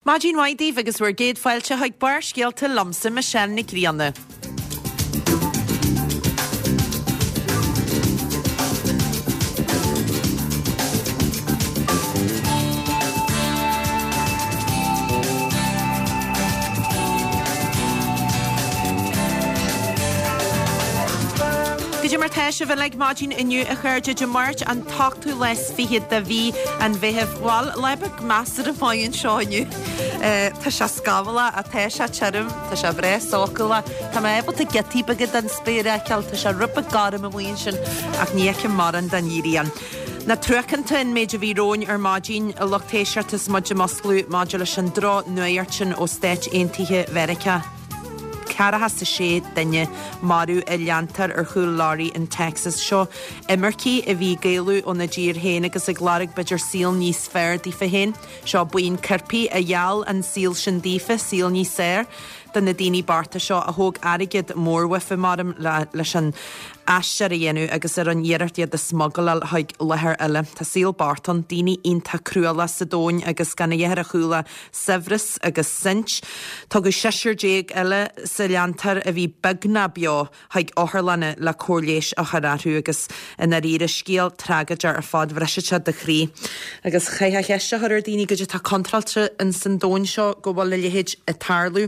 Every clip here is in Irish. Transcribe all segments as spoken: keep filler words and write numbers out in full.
Máidín waidíh agus bhar géad fáilte haag bar scialta lomsa me sean na críanna. Mar teise bheith le máidín inniu a chuirde de mairt an tachtú leis fihiad da bhí an bheitheh bháil lebeh measar a fáin seáinniu. Tá se scabhala a teise teirm, tá se bre sócala, Tá ébal a getí bagad an spéire ceall tá se rupa garam a bhain sin ach níocha mar an den írían. Na truchananta in méidir bhí róin ar máidín a lochtéisiartas muide mosclú máide leis an drá nuairtin sin ó stéit aontaithe Mheireacha. Cara has sa sé danne marú a leantar ar chúil láirí in Texas seo. Imircí a bhí géalú ó na dír héin agus a glárig beidir síl níos fearr dífa héin. Seo buin cirpi a gheall an síl sin dífa, síl níos séir. Den na daoine barta seo a thóg airigid mórwifa marm leis an aistear a dhéanú agus ar an dhéarartiad a smogal haig lethir eile. Tá síl bartan daoine ionta cruala sa dóin agus ganna dhéar a chúla Severus agus Cinch. Tá go seisiir déag eile sa leantar a bhí bagna beo haig áthirlanna le cóirléis a chararú agus ina ríre scéal tragaidir ar fád bhreisite de chrí. Agus chaithe heiste thuir daoine go tá contralte in san dóin seo go bhfuil le lehéid a tarlú.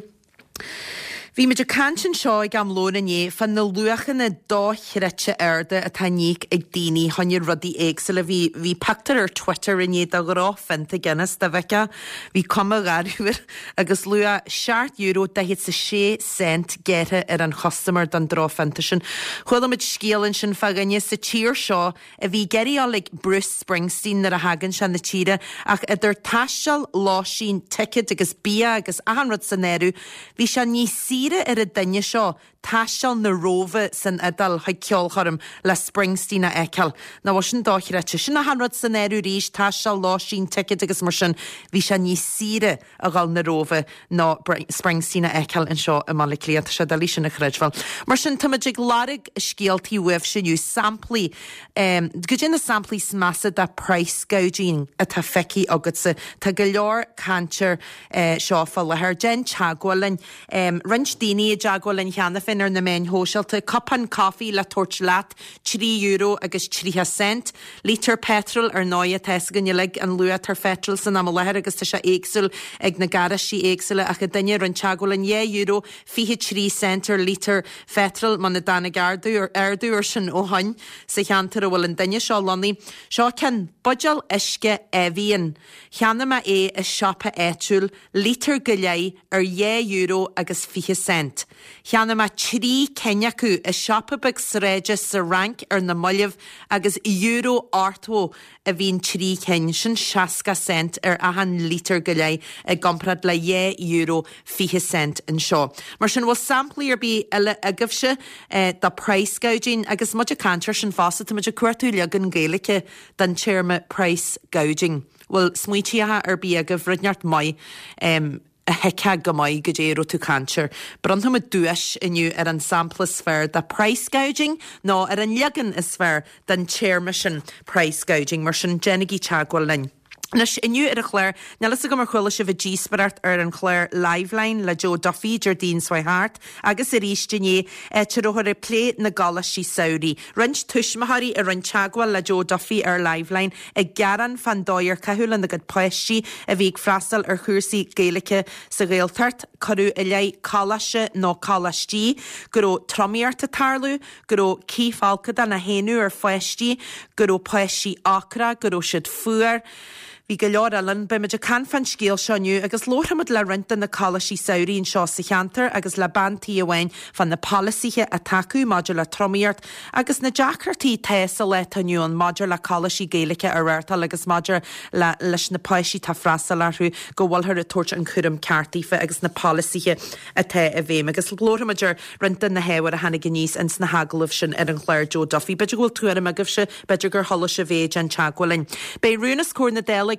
Bhí meidir cantin seo ag am lóna né fan na luachan na dóithreite airde a tá níic ag daoine tháinig rudí éagsúla bhí bhí pactar ar Twitter in éad a gorá fenta Guinness da bheice bhí cuma garúir agus lua seart euro de hit sa sé cent gere ar an chosamar don drá fenta sin. Chhuiil mit scéalann sin faganne sa tír seo a bhí geiríálaigh Bruce Springsteen nar a hagann sin na tíre ach idir taisteal láisín ticket agus bia agus ahanrad san éirú bhí se ní sí ar a daine seo taisteal na rófa san idal haid ceolcharm le Springsteen a eiceal. Na bhil sin dáithreite sin a hanrad san éirú ríis taisteal láisín ticket agus mar sin bhí se ní síre a gáil na rófa ná Springsteen a eiceal in seo a mala cliaad se dalí sin na chreidhil. Mar sin tamidig lárig scialtaí webh sinniu samplaí um, go dé na samplaí smasa da price gouging a tá feici agad sa tá go leor cantir uh, seo fá lethir gen teagháilin um, rint daoine a teagháilin cheanna fin ar na main hóseilta copan coffee le tuairt leat trí euro agus trí cent lítar petrol ar náide teisa gannilig an lua tar fetrol san am lethir agus tá se éagsúil ag na garasí éagsúile ach a daine rint teagháilin é euro fiche trí cent ar lítar fetrol man na dana gardú ar ardú ar sin ó hain sa cheantar a bhfuil an daine seo lanaí. Seo cen budal isce éhíon. Cheanna ma é is siopa éitiúil lítar go léi ar é euro agus fiche cent. Cheanna ma trí ceneacu is siopa bag sréide sa rank ar na moileh agus euro artó a bhín trí cen sin seasca cent ar ahan lítar go léi ag gomprad le é euro fiche cent in seo. Mar sin bhfuil samplaí ar bí eile agahse eh, da price gouging agus muide cantar sin fása tá muide cuairtú legan Gaeilge den tíirme price gouging. Well, smuitiathe ar bí agah ridneart mai um, a heice go mai go déirú tú cantir. Brantha a dúis inniu ar an sampla sfér da price gouging nó ar an legan is sfér den tíirme sin price gouging mar sin genigí teagháil lein. Nus inniu ar a chléir, nelas a go mar chuile se bh dísparart ar an chléir liveline le Joe Duffy Jardine Swihart agus a ríiste é tiróthir a plé na galasí saoí. Rint tuismathaí a rint teagháil le Joe Duffy ar liveline a garan fan dóir cathúil na gad poisí a bhíh freastal ar chuirsaí Gaeilge sa Gaeltart choú i lei calaise nó calastí gurú tromíart a tarlú gurú cífálcada na héanú ar foiistí gurú poisí acra gurú siad fuair. Bhí go leor elan be meidir can fan scéal seoniu agus lóthamad le rinta na calasí saoí in seo sa cheantar agus le bantaí amhain fan na palaisíthe a taú maidir le tromíart agus na deacartaí téasa le taniuún maidir le calasí Gaeilge ar réirtal agus maidir le leis na páisí tá freastal arthú go bhfuilthir a tuairt an chuirim ceartífa agus na palaisíthe a té a bhéim agus lóthamaidir rinta na héhar a hena gníos ins na hagalah sin ar an chléir Joe Duffy beidir bhfuil tuair a agah se beidir gur thola se bhéid an teagháilin. Bei rúna scór na déla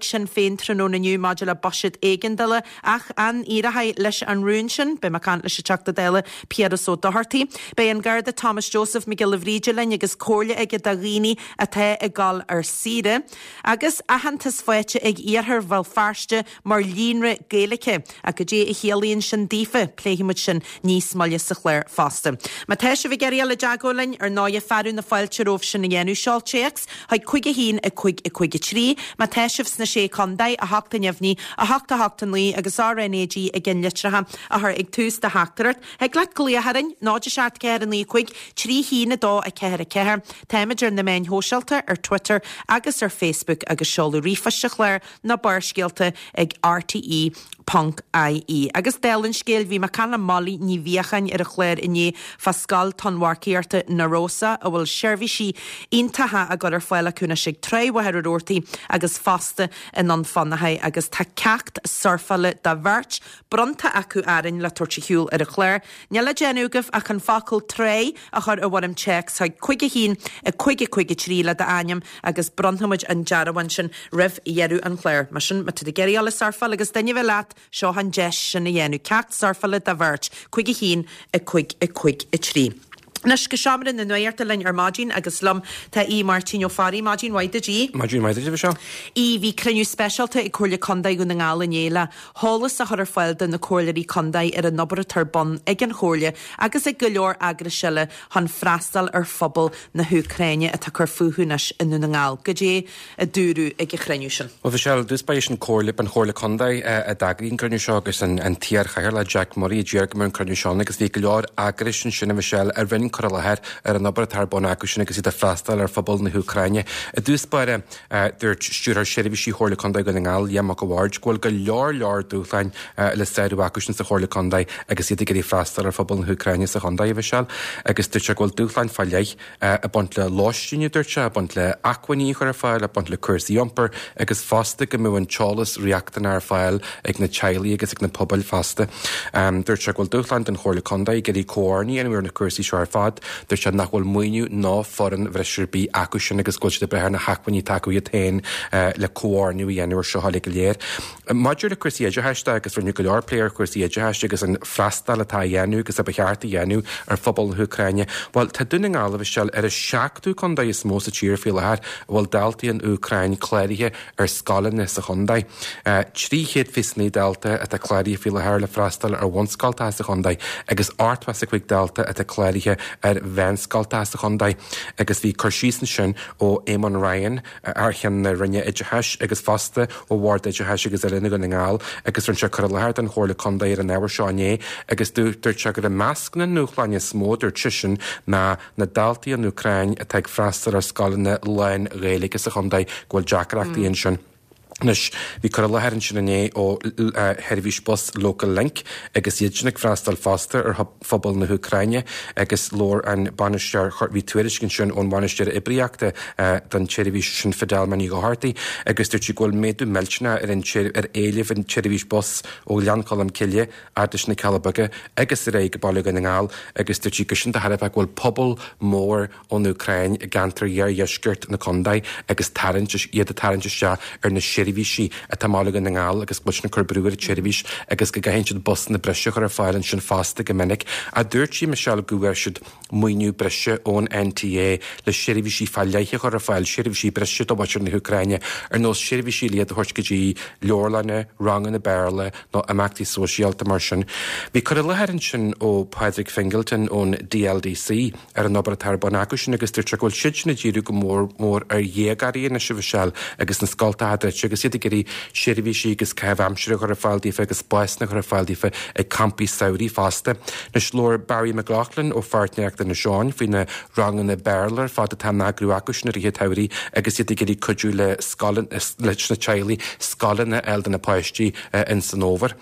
ag sin féin trúna nniu modula bosid éigendala ach an irathe leis an rúnsin be mar can leis teachta déile Pierre ó Doherty. Bei an garda Thomas Joseph Miguel Vrídelein agus cóirle ag a rií a the i gal ar sire. Agus ahantas foiite ag iarthar bhil farste mar línre géalacha a go dé i chéalaíonn sin dífa pléhimuid sin níos maile sa chléir fásta. Ma teise bhí geile deagolainn ar náide ferú na fáilteróh sin na dhéanú seoltéachs, haid chuige hín a chuig i chuige trí, ma teisih sna sé condaid a hachta neamhní a hachta hachta lí agus R N A G a gin litratha a th ag tús de hachtarart. Heag le gléaharin náide seart ceir an lí chuig trí hína dó a ceir a ceir. Téimiidir na main hóseilta ar Twitter agus ar Facebook agus seolú rifaiste chléir na barscéalta ag R T E Punk I E. Agus delinn scéil bhí mar canna molly ní bhíochan ar a chléir iné fascal tonharcíarta na Rosa a bhfuil seirbhí si intathe a gur ar fáile cúna sig tréhhair ortaí agus fasta in an fannathe agus tá ceacht surfaile de bhirt bronta acu airin le tuirte hiúil ar a chléir. Neala genúgah a chun facail tré a chur a bhharm checks ha chuige hín a chuige chuige tríle de aim agus bronhamid an dearhain sin rih dhearú an chléir. Mar sin mat de geirile surfail agus daine bheith leat seo han deis sin na dhéanú ceacht surfaile de bhirt chuige hín a chuig a chuig i trí. Nes go seaamran na nuirta lein ar Mágin agus lom tá í Martin O'Farry Mágin waide G. Mágin waide G seo. Í bhí cruniú specialta i cuairla condaid go na ngála néla. Hálas a chuir foiilda na cuairlaí condaid ar a nobar turbon ag an chóirla agus ag go leor agra seile han freastal ar phobal na Húcraine a tá chur fuúhunas in na ngál. Go dé a dúrú ag a cruniú sin. Well, Michelle, dus by sin cuairla an chóirla condaid a dagrín cruniú seo agus an tíar chair le Jack Murray Jergmer an cruniú seo agus bhí go leor agra sin sinna Michelle ar rinne chur lehead ar an nobar tarbon acu sin agus iad a freastal ar phobal na Húcraine. A dús bare dúirt stúrar seirbhí sí chóirla condaid go na ngáil Iamach go bhhaird ghfuil go leor leor dúchlein le saoú acu sin sa chóirla condaid agus iad gurí freastal ar phobal na Húcraine sa condaid Michelle agus dúirte ghfuil dúchlein fáileich a bont le láistíine dúirte a bont le acwaní chuir ar fáil a bont le cuasaí iompar agus fásta go mú an teolas reachtan ar fáil ag na tealaí agus ag na pobal fásta. Dúirte ghfuil dúchlein den chóirla condaid gurí cóirní an bhfuir na cuasaí seo ar fad. Dúir se nachhfuil muoinú ná foran bhreisiirbí acu sin agus gúilte de bethar na hacuaní taú a tain le cóirniú dhéanúir seo hála go léir. Maidir le cuasaí éidir heiste agus rinne go leor pléir cuasaí éidir heiste agus an freastal atá dhéanú agus a becheartta dhéanú ar phobal na Húcraine. Bhil tá duna ngála bhisiil ar a seachtú condaid is mó sa tír fi lethir bhfuil daltaí an Úcrain chléirithe ar scalanna sa chondaid. Tríchéad fisní delta a tá chléirithe fi lethir le freastal ar bhanscaltá sa chondaid agus áirtha chuig delta a tá chléirithe ar bhenscaltá sa chondaid agus bhí chuirsísan sin ó Éamon Ryan archan na rinne idirtheis agus fasta ó bhhard idirtheis agus rinne go na ngáil agus rin se chu leir an chóirla condaid ar an éhar seáné agus dúirtir se gur a measc na núchleine smód ar tisin na na daltaí an Úcrain a teag freastal ar scalanna lein réalaige sa chondaid ghfuil deacreachtaíonn sin. Nes bhí chu lehéann sin inné ó Hervís Bus Local Link agus iad sinnig freastal fásta ar phobal na Húcraine agus lór an banisteir bhí tuairiscin sin ón banisteir ibriachta don Chervís sin fidal maní go hátaí agus dúirt si ghfuil méadú meiltena ar ar éileh an Chervís Bus ó Leancolm Cille ardas na Calabaga agus ré go bailú gan ngáil agus dúirt si go sin de Haribh ghfuil pobl mór ón Úcrain a gantar dhear dheisceart na condaid agus tarint iad a tarint se ar na Chervís sí a tamála na ngáil agus buisna chur brúir a Chervís agus go gahéint siad bus na breise chu ar fáilann sin fásta go minic a dúirt sí Michelle Guer siad muoinú breise ón N T A le Chervís sí fáileiche chu ar fáil Chervís sí breise do bhair na Húcraine ar nó Chervís sí liad a thuirt go dtí leorlanne rangan na bearla nó amachtaí sóisialta mar sin. Bhí chu lehéann sin ó Padraig Fingleton ón D L D C ar an nobar tarbon acu sin agus dúirte ghfuil siid na ddíú go mór mór ar dhéagarí na sibhisiil agus na scoltaide agus siad gurí Chervís sí agus ceh amsire chu ar fáildífa agus baisna chu ar fáildífa ag campí saoirí fásta. Nes lór Barry McLaughlin ó fartneachta na Seán faoin na rangan na bearlar fád a tá nagrú acuis na ríthe tairí agus siad gurí cudú le scalan leis na tealaí scalanna eildan na páistí in san óvar.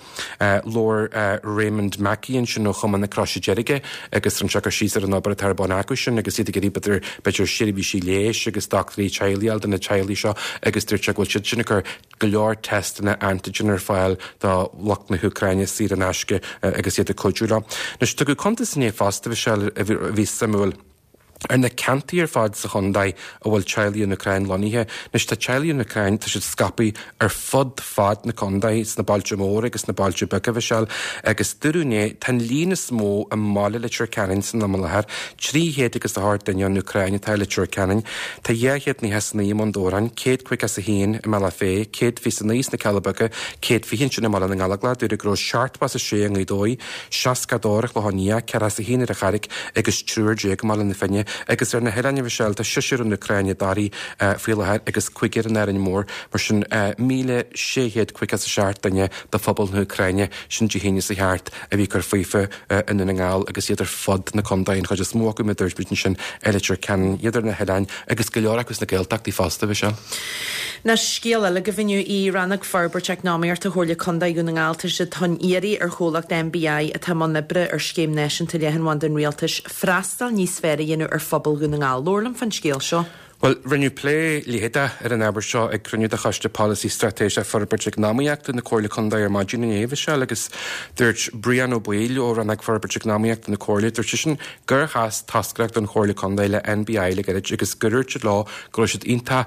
Lór Raymond Mackie sin ó chuman na croise jeige agus an seachar síos ar an obair tarbon acuis sin agus siad gurí beidir beidir Chervís sí léis agus doctorí tealaí eildan na tealaí seo agus dúirte ghfuil siad sinna chur go leor testna antigen ar fáil dá lach na Húcraine sí an eisce agus iad a codúla. Nes tu go contas in é fásta bhí se a bhí samúil ar na cantaí ar fad sa chundaid a bhfuil tealaí in Ucrain loníthe, nes tá tealaí in Ucrain tá siad scapaí ar fod fad na condaid is na bailte mór agus na bailte beca bheisiil agus dúrúné tan lína smó a mála litir canin san na malathar tríhéad agus a háart daine an Ucrain tá litir canin tá dhéhéad ní hesanna í mandóran céad chuig as a hín i mala fé céad fi san níos na calabacha céad fi hin sin na mala na galagla dúr a gró seart pas a sé an dói seascadórach le honia cear as a hín ar a charig agus trúir déag mala na fenne agus ar na heranne bheisiil tá siisiir an Ucraine darí fialathir agus cuiigir an airin mór mar sin míle séhéad chuig as a seart daine de phobal na Ucraine sin dhéine sa cheart a bhí gur fuife in na ngáil agus iadidir fod na condain chuid is mó go me dúirsbítin sin eiletir cean iadidir na heráin agus go leor agus na ggéilteachtaí fásta bheisiil. Na scéal le go bhiniu í rannach farberteach náíart a thuirla condaid go na ngáiltas se tan éirí ar cholacht M B I a tá man nibre ar scéim nation til lehan wan den réaltas freastal níos sféra dhéanú ar phobal go na ngáil. Lorlam fan scéal seo. Well, rinne lé líhéda ar an eabair seo ag cruniú a chaiste policy stratéise farberteach náíocht na cóirla condaid ar maidin in éh se agus dúirt Brian O'Boyle ó ran ag farberteach náíocht na cóirla dúirt sin gur chas tascracht an cóirla condaid le N B I le garid agus gurúirte lá gro siad ínta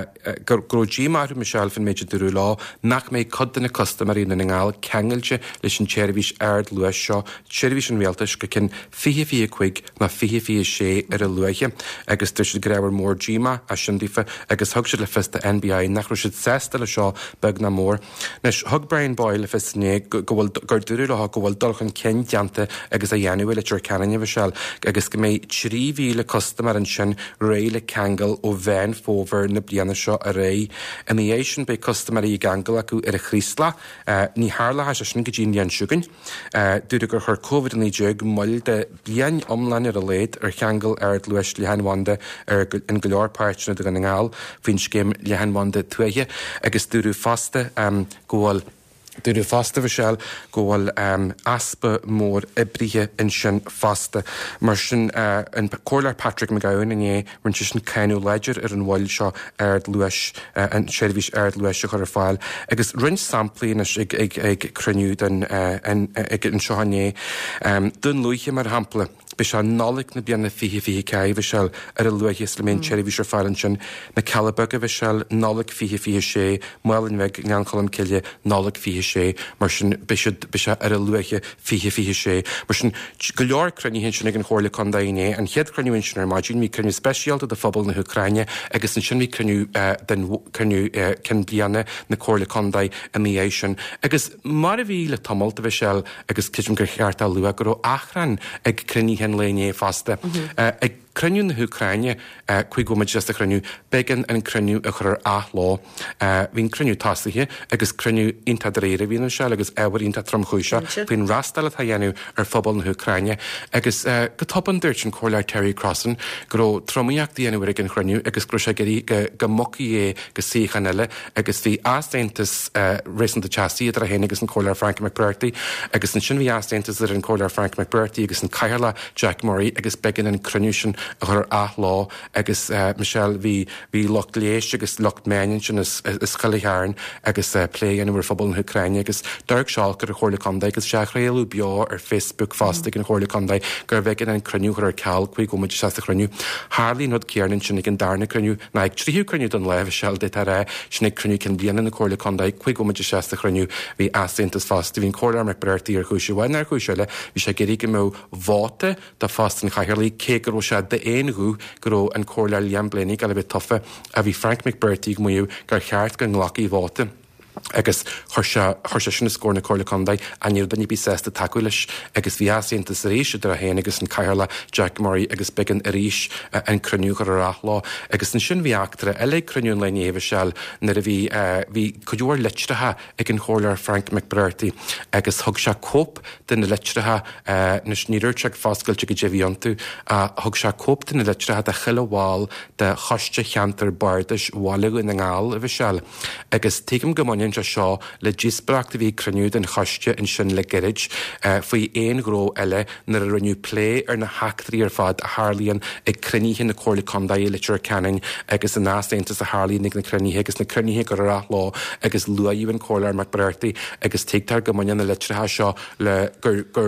grodí mar Michelle fan méidir durú lá nach méid coddan na customarí na ngáil cheangailte leis an tseirbhís ard luas seo tseirbhís an réaltas go cin fiche fi chuig na fiche fi sé ar a luaiche agus dúirt siad greibhar mór a sindífa agus thug siad le fista N B I nach siad sesta le seo beg na mór. Nes thug Brian Boyle le fistné go bhfuil gur dúrú le go bhfuil dulchan cin deanta agus a dhéanú le tir ceanine bheisiil agus go méid trí mhíle customar an sin réile cheangal ó bhein fóver na bliana seo a ré. In the Asian be customarí i gangal acu ar a chrísla ní hála a sin go dtíon lean siúgan. Dúra gur chur COVID in éideag muil de blian omlan ar a léad ar cheangal ar luis lehanhanda ar in goleor páirtna do gan ngáil fin céim lehanhanda tuaithe agus dúrú fasta um, gohfuil dúrú fasta bheisiil gohfuil um, aspa mór ibrithe in sin fasta mar sin uh, an cólar Patrick McGowan in é rin sin céinú leidir ar an bhil seo ar luis uh, an seirbhís ar luis chu ar fáil agus rinn samplaí ag ag ag cruniú den uh, an ag an seohané um, dun luiche mar hampla be se nálik na bianna fihi fihi cai bheisiil ar a luach islamén tseirbhís ar fáil sin na calabaga bheisiil nálik fihi fihi sé muilin meg ngan cholam ciile nálik fihi sé mar sin bise ar a luache fihi fihi sé mar sin go leor crunní hin sin ag an chóirla condaine an chead cruniú sin ar maidin mí cruniú speisialta de phobal na Ucraine agus an sin mí cruniú den cruniú cin blianna na chóirla condaid a mí é sin agus mar a bhí le tomulta bheisiil agus cisim gur cheart a lua go achran ag crunní hen léné fasta. Mm-hmm. uh, ag cruniú na Ucraine uh, chuig go just a cruniú began an cruniú a chur ath lá uh, hín cruniú tásaithe agus cruniú inta réire hín se agus ehar inta trom chúise hín rastal a dhéanú ar phobal na Ucraine agus uh, go topan dúirt an cóir Terry Crossan go tromíach dhéanú ag an cruniú agus gro sé gurí go moci é go síchan eile agus bhí ástaintas uh, réanta chasí a héna agus an cóir Frank McBurty agus an sin bhí ástaintas ar an cóir Frank McBurty agus an caiirla Jack Murray agus began an cruniú a chur ath lá agus uh, Michelle hí hí locht léis agus locht meinin sin is chalahearan agus uh, plé anhar phobal na Ucraine agus Dirk Schalker a chóirla condaid agus seach réalú beá ar Facebook fástig an chóirla condaid gur bheith an cruniú ar ceall chuig go muid se a cruniú. Harlín hod cearnan sin ag an darna cruniú na ag tríú cruniú don leh sell de ar sin ag cruniú cin bliana na chóirla condaid chuig go muid se a cruniú hí asintas fásta hín cóir me bertaí ar chúise bhain ar chúiseile hí sé géí go mó bháta de fástan chairlaí cé gur se de éonú go an cóirla liam blinig a le bit tofa a bhí Frank McBurty muú gur cheart go nglaí bháta. agus chuirse sin na scór na cóirla condaid a níor daní bí sésta takeúiles agus bhí asíntas a ríis ar a héana agus an caiirla Jack Murray agus began a ríis an cruniú ar a rathlá agus an sin bhí achtra eile cruniún le éh seall na a bhí bhí chuúir litrathe ag an chóirla Frank McBurty agus thug se cóp den na litrathe na sníúirteach fáscailte go déhíontu a thug se cóp den na litrathe de chiileháil de choiste cheantar bardas bhálaú in ngáil a bhí seall agus tuigim gomainin se seo le díosbreachta bhí cruniú den choiste in sin le girid faoi éon gró eile nar a rinneú plé ar na heachtarí ar fad a Harlíonn ag cruníthe na cóirla condaid litir canin agus an nástaintas a Harlíonn ag na cruníthe agus na cruníthe go ra lá agus luaíonn cóirla McBurty agus teagtar gomainin na litrathe seo le gur gur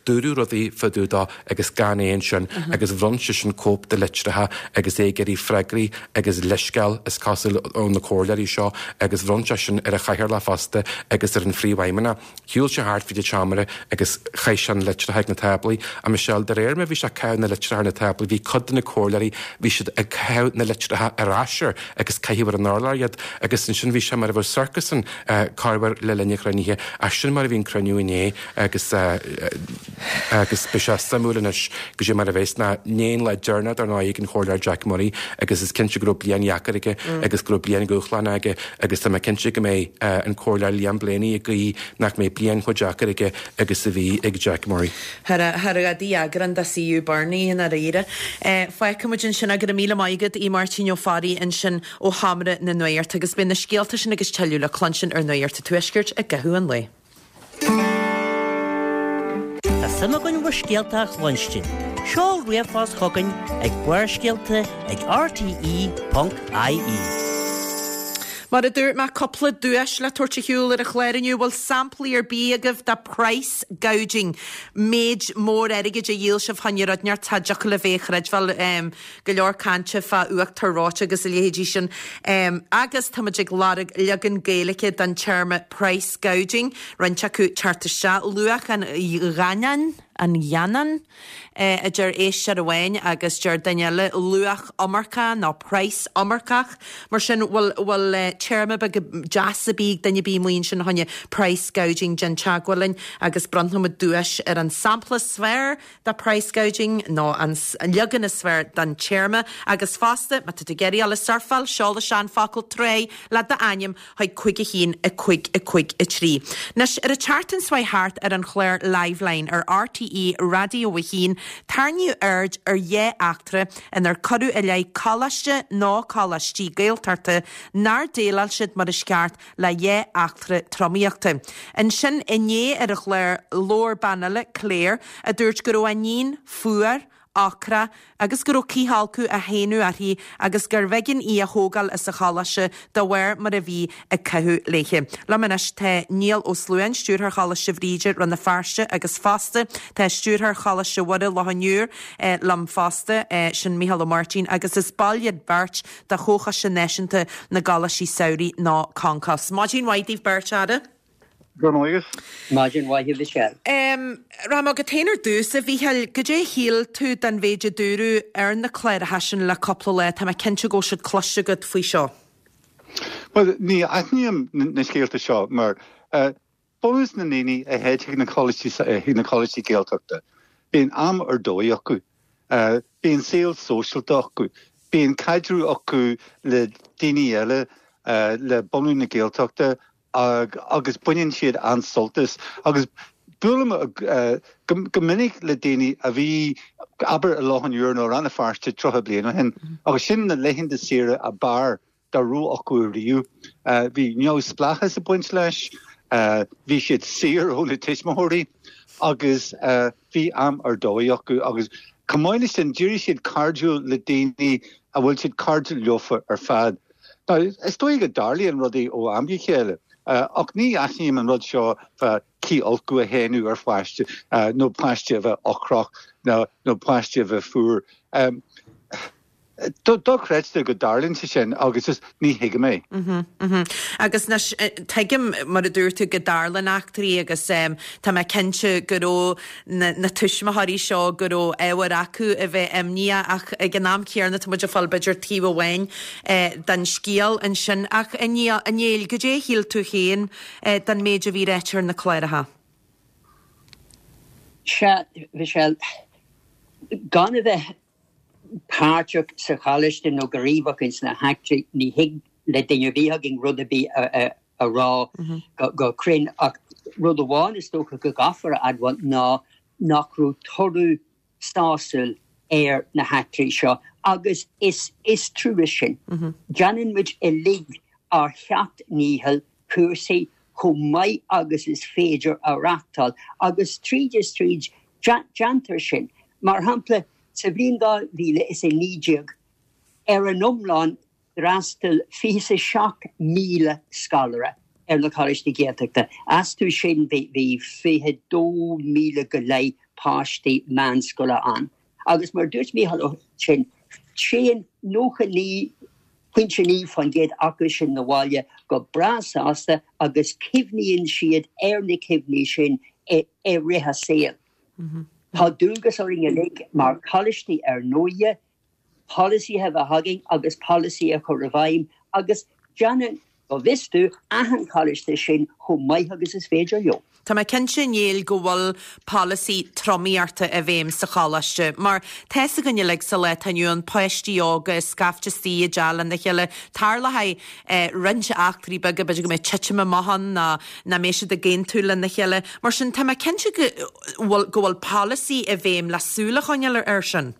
dúrú rodí fadúdá agus ganéon sin agus bhronse sin cóp de litrathe agus éigeí freigraí agus leisceil is casil ón na cóirlaí seo agus bhronse sin ar a chaithir le fasta agus ar an phríomhhaimena. Hiúil se háart fi de teamara agus chais an litrathe na tablaí a me seall de réir me bhí se ceann na litrathe na tablaí, bhí cod na cóirlaí, bhí siad a ceann na litrathe arráisiir agus caihíhar an nálairiad agus sin sin bhí se mar a bhar circusan carhar le lenne chráníthe a sin mar a bhín craniúné agus agus be se samúlanis go sé mar a bhééis na néon le dearnad ar ná an chóirleir Jack Murray agus is cinse grúp blian jacarige agus grúp blian gochlan aige agus tá cinse go mé an chóirleir líam blianaí go í nach mé blian chu jacarige agus a bhí ag Jack Murray. Har a dí agran da síú Barney in a réire. Fa cumidjin sin a go míle maigad í Martin ó farí in sin ó hamre na nuirt agus bin na scialta sin agus teú le clansin ar nuirt a tuisgirt a gathú an lei. Tá sama gon bhar scialta chlansin. Seáil riamhás chogainn ag buair scialta ag r t e dot i e. Mar a dúirt me coppla dúis le tuairte hiúil ar a chléirniu bhfuil samplaí ar bíagah de price gouging méid mór aige de díal se fanneradnear taideach le bhéchreid bhil um, go leor cante fa uach tarráte agus a léhédí sin um, agus tamidig larag legan géalacha den terma price gouging rinte acu charta se luach an ghanan an Janan uh, a dúir éis se a bhain agus dúir daile luach omarcha ná price omarcach mar sin bhfuil bhfuil uh, terma be jazz bíg danne bí muon sin hanne price gouging gen teagwalin agus brandnom a dúis ar an sampla sfér da price gouging nó an legan a sfér dan terma agus fásta mat te geirí alle sarfal seála sean facail tré le de aim haid chuig a hín a chuig a chuig a trí. Nes ar a chartan swai hart ar an chléir liveline ar R T E radio wahín tarniu urge ar é achtra in ar choú a lei colaiste ná colaistí gailtarta nar délal siad mar a sceart le é achtra tromíochta. In sin iné ar a chléir lór banale cléir a dúirt go a nín fuar acra agus go cíhalcu a héanú arhí agus gur bhegin í a hógal is a chalaise do bhhair mar a bhí a cethú léche. Lamanis te Níl ó Slúin stúrthar chalaise bhríide ran na farste agus fasta te stúrthar chalaise wada lethaniúr eh, lam fasta eh, sin Micheál Martin agus is bailiad bert de chócha sin neisianta na galasí saorí ná Concas. Máidín waidíh bertade? Margin waithí the shell. Um, Rama go téanaar dús a bhíhel go dé híal tú den bhéide dúrú ar na chléir hasin le coppla le tá cinnte go siad cloiste go faoi seo. Well, ní aithníam na scéalta seo, mar bónus na níní a héid na college géalteachta. Bíon am ar dói acu, bíon saoil socialta acu, bíon caidrú acu le daoine eile le bonú na géalteachta ag agus buinn siad an soltas agus bulam go minic le daoine a bhí aber a láhan úr nó ran a farste trotha bliana hen agus sin na leihin de sire a bar da rú acu riú bhí neo splachas a buint leis bhí siad sir ó le tiismóirí agus bhí am ar dói acu agus cumáine sin dúirí siad cardú le daoine a bhfuil siad cardú leofa ar fad. Now, is dói go darlíon rudí ó ambi chéile. Uh, ach ní aithníim an rud seo cí olcú a héanú ar fáiste nó pláiste a bheith ochrach nó pláiste a bheith fuair. Um, Dó creidte go darlinn sa sin agus is ní hiige mé. Agus teigim mar a dúirtu go darlan achtarí agus tá me cinse goró na tuismathaí seo goró éhar acu a bheith imní ach ag an nám céarna tá muidir fáil beidir tíh bhhain den scíal an sin ach anéal go dé híal tú chéan den méid a bhí réitir na chléiretha. Se bhí sé gan a bheith páirteach sa chalaiste nó goríomhach ins na heicte ní hiig le daine bhíthag in rud a bí a rá go crin ach rud amháin is tócha go gafar adhain ná nachrú torú stásil ar na heicte seo agus is is trúis sin. Janin muid i lig ar cheat níhil cuasaí chu mai agus is féidir a rátal agus tríd is tríd jantar sin mar hampla sa bhríon dá bhíle is é nídeag ar an omláin rastal físa seach míle scalara ar na choiste géalteachta. As tú sin bhí fiche dó míle go lei páistí meanscoile an. Agus mar dúirt mí hall sin sin nócha ní Quinche ní fan géad agus sin na bháile go brasáasta agus cimhníonn siad ar na cimhní sin é rithe saoil. Tá dúgus ó ringe lig mar choilistí ar nóide, policy hef a hugging agus policy a chur a bhaim agus Janan go vistu ahan choiliste sin chu mai agus is féidir leo. Tá mai cin sin éal go bhfuil policy tromíarta a bhéim sa chálaiste, mar teessa gan le sa le tanún poisttí agus scaftetí a dealan na chéile tarla ha rinse achtarí bag be go mé tiitime mahan na na méisi a géin túla na chéile, mar sin tá mai cin go bhfuil policy a bhéim lasúla chuineile ar sin.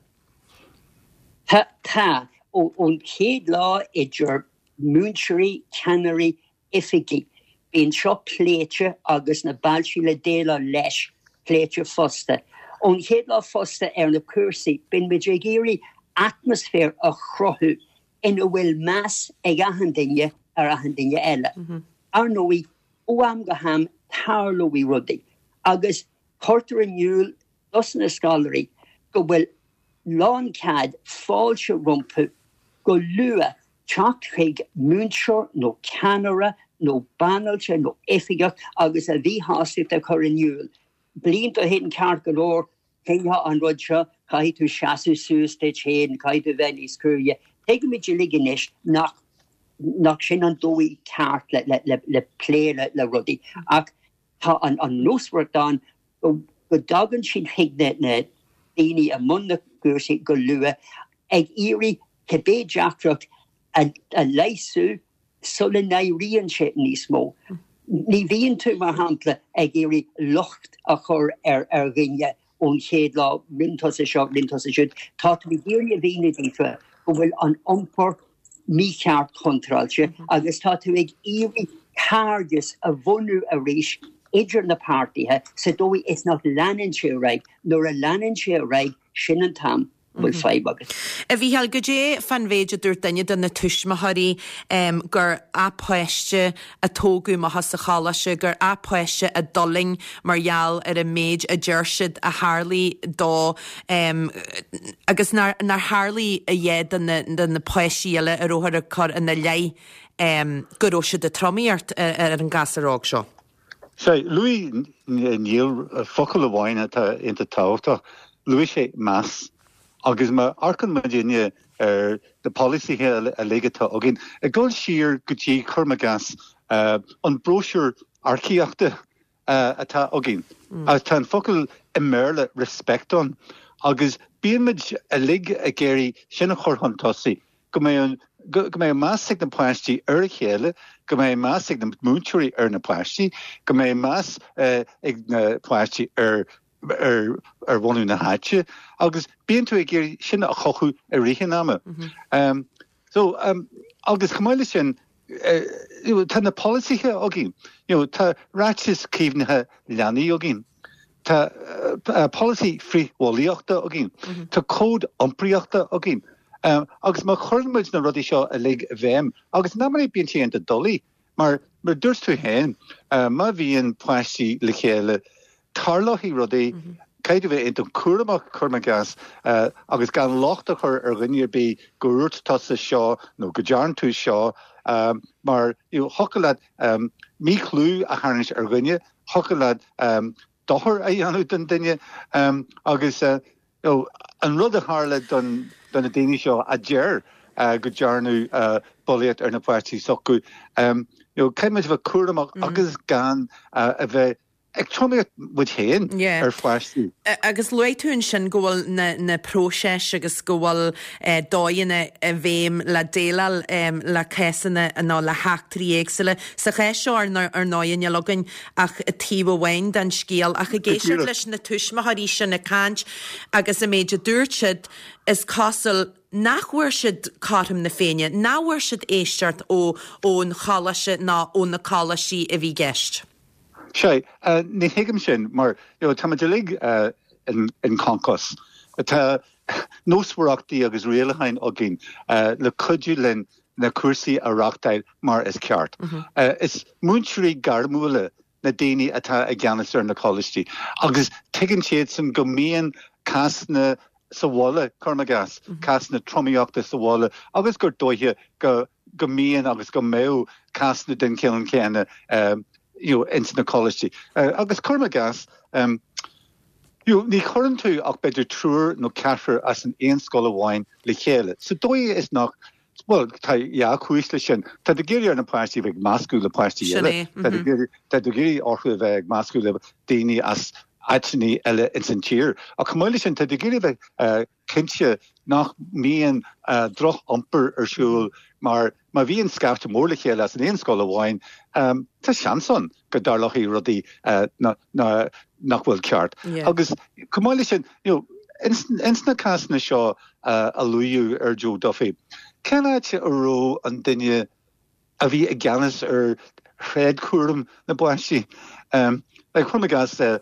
Tá tá ón chéad lá idir múnseirí ceannairí ifigí. Bín seo pléite agus na bailsí le déla leis pléite fosta. Ón chéad lá fosta ar na cuasaí, bín me géirí atmosfér a chrothú ina bhfuil meas ag ahan duine ar ahan duine eile. Ar nóí uam go ham tarlóí rudaí. Agus chuirtar an niúil os na scalarí go bhfuil lán cad fáilte rompu go lua teach múnseir nó ceannara nó banalte nó ifigach agus a bhí hásit a chur an niúil. Blin do hen ceart go leor chéha an rud seo cai tú seaú suas de chéan cai tú bhelís cuairne. Teige mid liganis nach nach sin an dóí ceart le le le le plé le le rudaí. Ach tá an an nóswartán go go dagan sin higne na daoine a muna cuasaí go lua ag irí cebé deachtracht a a leisú sulle naíonn sé níos mó. Ní bhíonn tú mar hampla ag éirí locht a chur ar ar ghinne ón chéad lá lintas a seo lintas a siúd. Tá tú géirí a bhíine dífa go bhfuil an ompar mícheart contrailte agus tá tú ag éirí cáirgus a bhunú a ríis idir na pártaithe sa dói is nach leanan sé raig nóair a leanan sé raig sin an tam. Bhfuil feibag. A bhí heal go dé fan féidir dúir daine den na tuismathaí um, gur apáiste a tógu maithe sa chálaise, gur apáiste a doling margheall ar a méid a dúirsid a Harlaí dó um, agus nar, nar Harlaí a dhé den na, den na páistíile a róthar a chur in na lei um, goróisiid a tromíart ar, ar an gasarág seo. Sé, Louis níl focail a bhaine inta táta, Louis sé meas agus ma arcan Virginia ar de policy he a legata agin a gol sheer gutí churmagas uh, an brochure arciachta uh, atá agin mm. as tan focal emerle respect on agus bíimid a lig a géri sinna chorhantosi go mé go mé massig na pláistí ar a chéile go mé massig na múntúirí ar na pláistí go mé mass uh, ag na pláistí ar ar ar bhhanú na háite agus bíonn tú ag géir sinna a chochu a rihanama. Um, so um, agus chamáile sin uh, tá na policythe agin, you know, tá ráis cíbnathe leanaí agin, tá uh, policy fríomholaíochta agin, tá cód ompraíochta agin. Um, agus má chuirmuid na rudí seo a lig a bhéim, agus námarí bíonn sé an de dolaí, mar mar dúirt tú héin, uh, má bhíonn pláistí le chéile tarlaí rudaí caiidir bheith inta cuaramach churmagas uh, agus gan locht a chur ar ghuinear bí goúirt tasa seo nó go dearn tú seo um, mar you know, hocailad um, mí chlú a tharnis ar ghuine, hocailad um, dothar a dhéanú den duine um, agus uh, you know, an rud a tharla don don a daine seo a deir uh, go dearnú uh, boliaad ar na páirtí socu. Um, you know, caiimiid bheith cuaramach mm. agus gan uh, a bheith ag tromíocht bud héin yeah. ar fáistí. Agus luitún sin gohfuil na, na próses agus gohfuil eh, dóine a bhéim le délal um, le césanna ná le heachtarí éagsile sa chéisio ar, ar náin legan ach a tíomh bhain den scéal ach a géisiir leis na tuismathaí sin na cáint agus a méidir dúirtsid is cosal nachhuair siad cátam na féine, náhuair siad éisteart ó ón chálaise ná ón na cálaisí a bhí gceist. Sé, uh, ní hiigim sin, mar tá lig uh, in, in Concos. Tá nósmhaíochtaí agus rialachain agin uh, le cuidiú linn na cuasaí a reachtail mar is ceart. Mm-hmm. Uh, is múnseirí garmúla na daine atá a gceannas ar na college. Agus tuigeann siad san go mbíonn casna sa bhla Cormagas, casna tromíochta sa bhla, agus gur dóithe go go mbíonn agus go mé casna den ceann céanna um, you know, into na college. Uh, agus Cormagas, um, you ní chorann tú ach beidir trúr nó ceathar as an éon scoil amháin le chéile. So dóithe is nach well, tá ja chuisle sin. Tá de géir na páistí bheith mascú le páistí eile. Tá de géir orchu bheith mascú le daoine as aitní eile in san tír. A cumáile sin tá de géir bheith uh, cinse nach míon uh, droch amper ar siúil, mar ma bhíon scafte mór le chéile as an éon scoil amháin, um, tá seanson go darlachaí rudaí uh, na, na, nach bhfuil ceart. Yeah. Agus cumáile sin, you know, ins, ins na casna seo uh, a luú ar Joe Duffy. Ceannaite a ró an duine a bhí a gceannas ar chréad cuairm na buaisí. Um, like Cormagas, uh,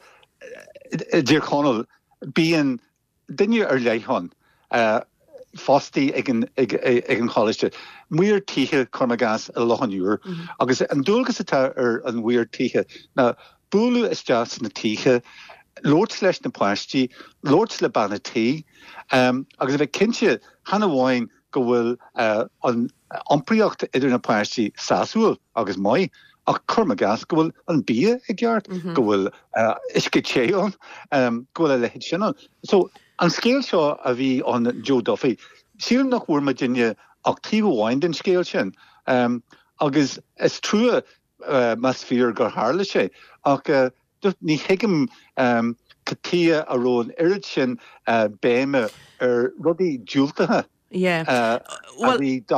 Dear Connell, bíon duine ar leighán uh, fástaí ag an, ag, ag, ag an choiste. Muir títhe Cormagas a lochan úr, mm-hmm. agus an dúlgus atá ar an muir títhe. Na búlú is deas na títhe, lords leis na páistí, lords le banna tí, um, agus a bheith cinse hana bháin go bhfuil uh, an ampraíocht idir na páistí sásúil agus mai, ach Cormagas go bhfuil an bí ag geart, mm-hmm. go bhfuil uh, isce téón, um, go bhfuil a lehéid sin. So, an scéal seo a bhí an Joe Duffy, síl nach bhfuair ma dinne actív bháin den scéal sin, um, agus is trúa uh, mas fíor gur hála sé, ach uh, ní hiigim um, catia a rón irid sin uh, béime ar rudí dúltathe. Yeah. Uh, well,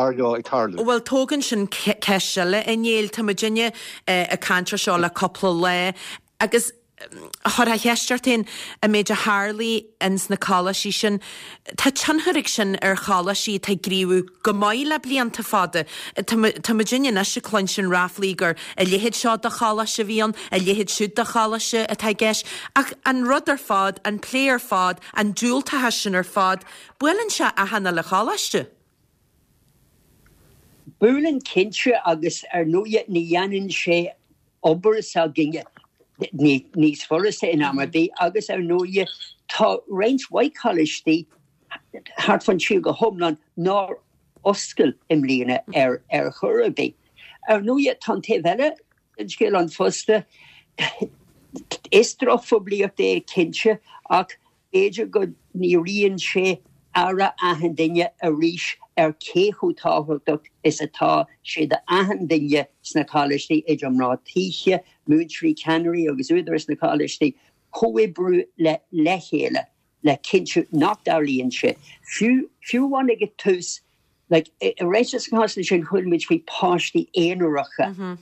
well, tógann sin ceisiile in éil tá Virginia uh, a cantra seo le coppla le agus chur a cheistartain a méid a Harley ins na cálaisí sin tá teanthairig sin ar chálaisí tá gríomh go maiid le blianta fada tá Virginia na se cloin sin ráflígur a léhéad seo de chálaise bhíon a léhéad siúd de chálaise a tá gceis ach an rud ar fád an pléir fád an dúiltathe sin ar fád builann se a hana le chálaiste. Builann cinse agus ar nuaithe ní dhéanann sé obair sa ginge níos forrasta in Amarbí agus ar nuaithe tá roinnt White College tí hart fan siú go homlan ná oscail im líana ar ar churabí. Ar nuaithe tá taobh eile an scéal an fosta is drofa bliacht é cinse ach éidir go ní rion sé ara ahan duine a ríis ar céchú táhachtach is atá sé de ahan duine sna cálaistí idir an rá tíche, Moontree Cannery agus úidir is na cálaistí choibrú le lechéile le cinse nach darlíonn sé. Fiú fiúháin ag tús like a réitis cálaistí sin chuilmid fao páistí éanúracha um,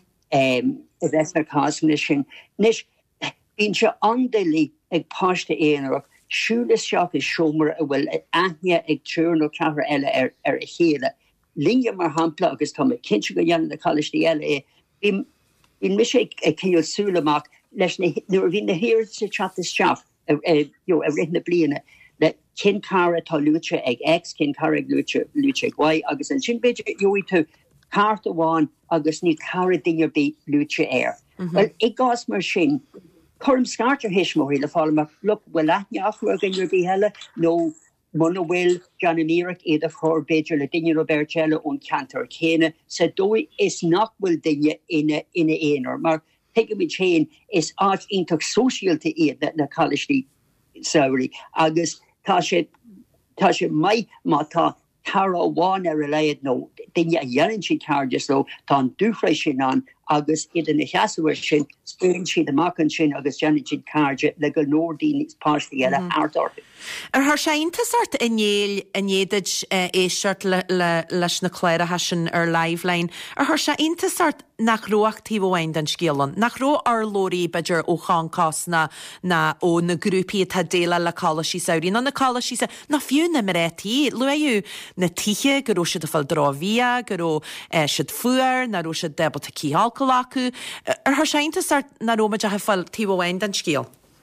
i bheits na cálaistí sin. Nis bíonn se andéilí ag páistí éanúrach siúlas seach is siomar a bhfuil aithne ag trúr nó ceathar eile ar, ar a chéile. Líne mar hampla agus tá cinse go dhéanana na cálaistí eile é. Bhín mis ag céil súlaach leis nuair bhín na hir sa chattasteach a rith na bliana le cin cara tá lúte ag ex cin cara ag lúte lúte ag bhaid agus an sin beidir dúí tú cáart amháin agus ní cara duine bí lúte air. Well, i gás mar sin chum scartar hismóí le fála look bhfuil aithneachú a gin bí heile nó muna bhfuil Johnníric iad a chóir beidir le duine Robertella ón cantar chéine sa dói is nach bhfuil duine ina ina éonar mar take me chain is áit intach sosiálta iad na, na cálaistí saoirí agus tá sé tá sé mai má tá cara bháin ar a leiad nó duine a dhéanann si cardias nó tá an dúchrééis sin an agus iad na cheasúir sin spéin siad amachchan sin agus deanann siad carde le go nóirdín níos páistí eile ardortha. Ar thar sé intasart inéil inéidir éisiart leis na chléire hasin ar livelein. Ar thar sé intasart nach roachtíh bhhain den scéalan. Nach ró ar lórí beidir ó cháncás na na ó na grúpií tá déile le cálaisí saoirí na na cálaisí sa na fiú na marétí luú na tíe go ró siad a fáil dráhí go ró siad fuair na ró siad debal cíál acu ar thar sé intasart na rómaid a fáil tíh bhhain den scéal.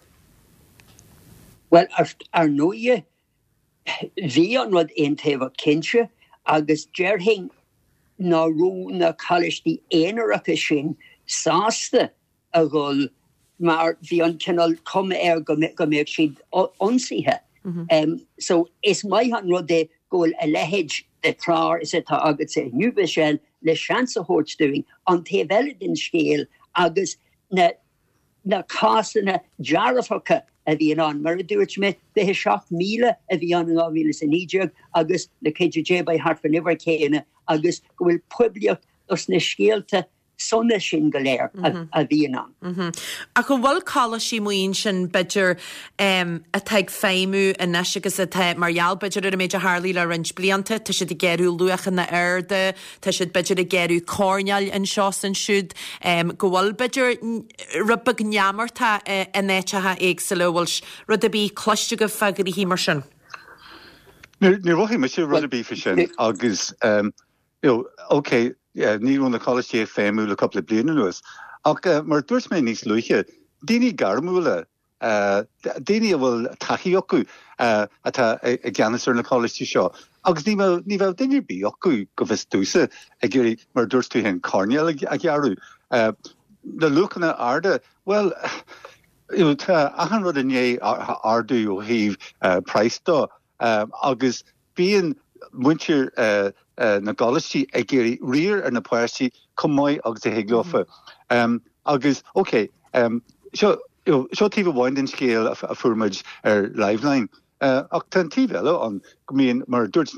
Well, ar, ar nuaithe bhí an rud aontaobh cinse agus dearthing ná rú na cálaistí éanúracha sin sásta a ghol mar bhí an cinál cum air go méid siad ionsaithe. Um, so is mai han rud é ggóil a lehéid de trár is atá agat sé nniuba sell le seansa hórtstúing an taobh eile den scéal agus na na cásanna dearfacha a bhí an mar a dúirt me de seach míle a bhí an á míle san níideag agus le céidir dé ba hart fan iwwer céine agus go bhfuil publiocht os na scéalta sonna sin go léir a bhí an. A go bhfuil chala sí muoin sin beidir um, a teag féimú a neis agus a te marall beidir ar a méid a Harlí le rins blianta, tá siad a geirú luach in na airde, tá siad beidir a geirú córneal in seo san siúd, um, go bhfuil beidir rubba gneamarta uh, in éitethe éagsile bhfuil rud a bí cloiste go fagarí hí mar sin. Ní roií me sé rud a bí fa sin agus oké, ní rún na college féimú le couple bliana nuas. Ach mar dúirt mé níos luiche, daoine garmúla, daoine a bhfuil taí acu atá a gceanasar na college seo. Agus ní bhfuil daoine bí acu go bheits dúsa a ggéirí mar dúirt tú hen carneal a ghearú. Na lucanna arda, well, tá achan rud inné ardú ó híh praistá agus bíon muintir Uh, na galistí ag géirí riir ar na puirtí cum mai agus a héaglofa. Um, agus, oké, um, seo tíh bháin den scéal a fuairmuid ar Liveline. Uh, ach tan tíh eile an gomíon mar dúirt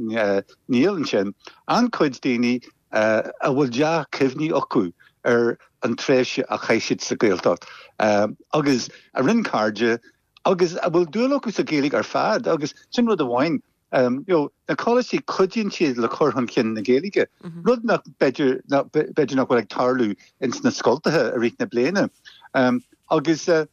níl an sin, an chuid daoine uh, a bhfuil deá cimhní acu ar an tréise a chaiisiid sa Gaeltacht. Um, agus a rinn carde, agus a bhfuil dúlagus a géalaigh ar fad, agus sin rud a bháin. Um, yo, na college cudíonn siad le chorthan cin na Gaeilge. Rud nach beidir nach bhfuil ag tarlú ins na scoltathe a rí na bliana. Um, agus uh,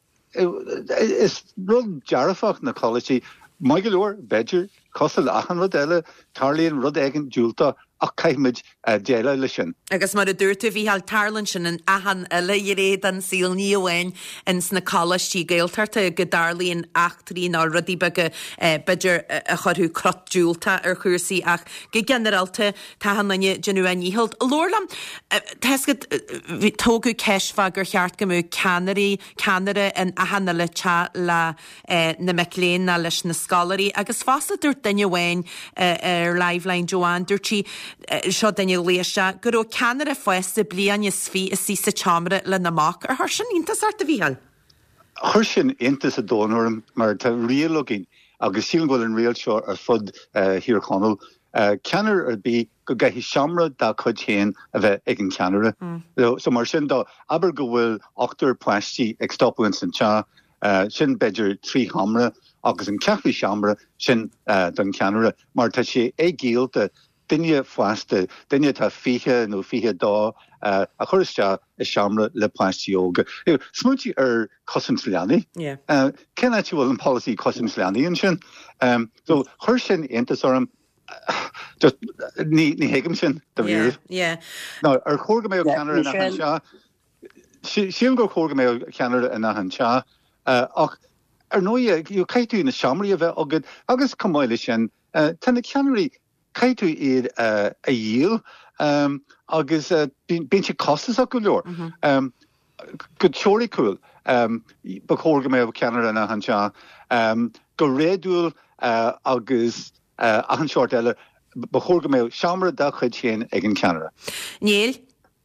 is rud dearafach na college mai go leor beidir cosal achan rud eile tarlíonn rud aigen dúilta ach caiimiid déile lei sin. Agus mar a dúirta bhí heall tarlann sin an ahan eile i réad an síl ní bhhain ins na college Gaeltarta go darlíonn achtarín á rudí bege beidir a chorthú crot dúilta ar chuirsaí ach go generalta tá hanna genúin íhalt. Lorlam, teisgad tógu ceisfa gur cheart go mú canarí canara an ahan eile te le na Macléin na leis na scalarí agus fásta dúirt daine bhhain ar Liveline Joanne dúirtí seo daine léise gur ó ceanar a foiiste blian is fí is sí sa chamra le naach ar thusin íntas ar a bhíhall. Thir sin intas a dónarm mar tá rialogin agus sílan ghfuil an réal seo ar fud hir chonal. Ceanar ar bí go gaithí seamra dá chud chéin a bheith ag an ceanara. So mar sin dá aber go bhfuil ochtar pleistí ag stopúin san te sin beidir trí hamra agus an ceachú seamra sin don ceanara mar tá sé ag géalta Dinne foaiste, dinne tá fiche nó fiche dá uh, a chuiriste is seamra le pleistioga. Smúti ar cosins leanaí. Yeah. Uh, Ken tú bhfuil an policy cosins leanaí an sin. Um, so chuir sin intas orm uh, just ní ní héigim sin de bhír. Yeah. No, ar chóga mé ceanara in ahan seo. Síl go chóga mé ceanara in ahan seo. Uh, ach ar nóia you caiitú na seamraí a bheith agad agus cumáile sin uh, tanna ceanaraí Caiitú iad uh, a díal um, agus uh, bín sé costas a go leor. Um, go teorí cool um, ba chóga mé ceanara in ahan seo. Um, go réadúil uh, agus uh, ahan seoirt eile ba chóga mé seamra dá chud sin ag an ceanara. Níl?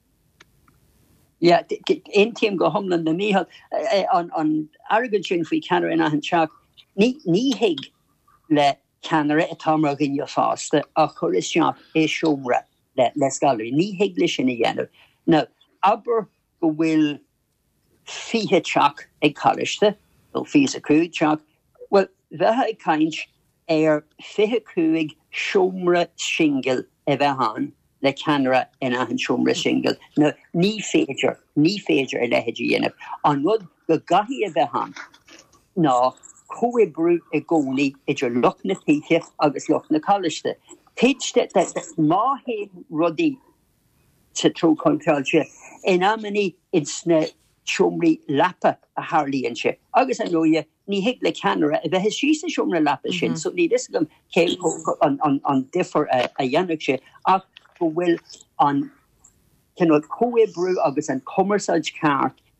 Ja, ein team go homlan na míhall an an arrogant sin faoi ceanara in ahan seo. Ní ní hiig le Canara a tamra gin your faster a choristion e shomra le les gallery ni higlish in a yenner. Now aber go will fihe chak e kalishte o fies a crude chak. Well veha e kainch er fihe cruig shomra shingle e vehan le canara in a shomra shingle. Now ni fager ni fager e leheji yenner. An wud go gahi e vehan. No Coe brew e goni idir loch na tiche agus loch na kaliste. Teachte dat ma hen rodi te tro kontrolje en ameni it's na chomri lappa a harlianse. Agus an noje ni hig le canara e he she chomra lappa sin so ni this gum came on on on differ a yanukse ach go will on cannot coe brew agus an commercial cart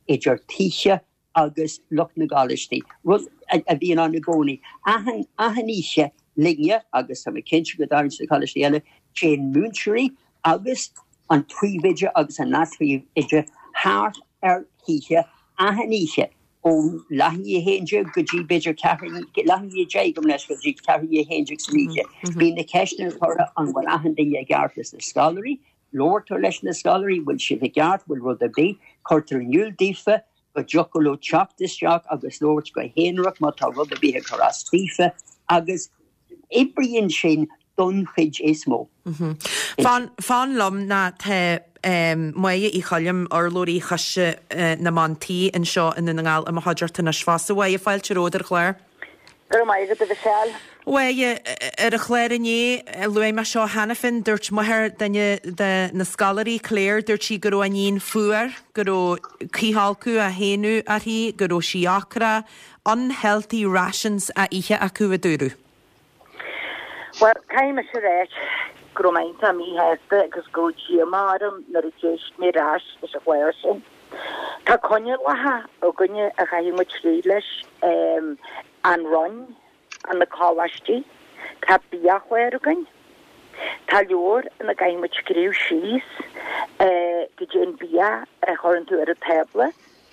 idir tíise agus loch na galistí. Rud a bhíon an na gcónaí. Ahan ahaníise linge agus sa cinse go dáin sa galistí eile Jane Moonchery agus an tríbide agus an natríbide háart ar híe ahaníise ó lahí hénge go dtí beidir lahí dé gom leis go dtí cehí hénge smíe. Bhí na ceisnar thora an bhfuil ahan daine geartas na scalarí, Lóirtar leis na scalarí bhfuil si bh geart bhfuil rud a bí, chuirtar nniuúil dífa go jocoló teachtasteach agus Lóirt go héanrach má tá rud a bíthe chorás tífa agus ibrion sin don chuid is mó. Fán lom na the muige í chalim orlóí chaise na mantí in seo in na ngáil am haidirta na sfasa wa fáil teróidir chléir. Gur maigad a bhseil. Waige ar a chléir inné luim me seo hanafin dúirt muthir danne na scalarí cléir dúirt si go aíon fuair go cíhalcu a héanú a hí go siacra unhealthy rations a ihe acu a dúrú. Well, caiim a se réit gromainta mí heasta agus go díamarum nar a déist mé rás is a bhhair sin. Tá conne watha ó gunne a chaí mu trí leis an ron an na cáhaistí, Tá bíachhair a gunn. Tá leor na gaim mu scríú síos go dén bia a chorann tú ar a tebla.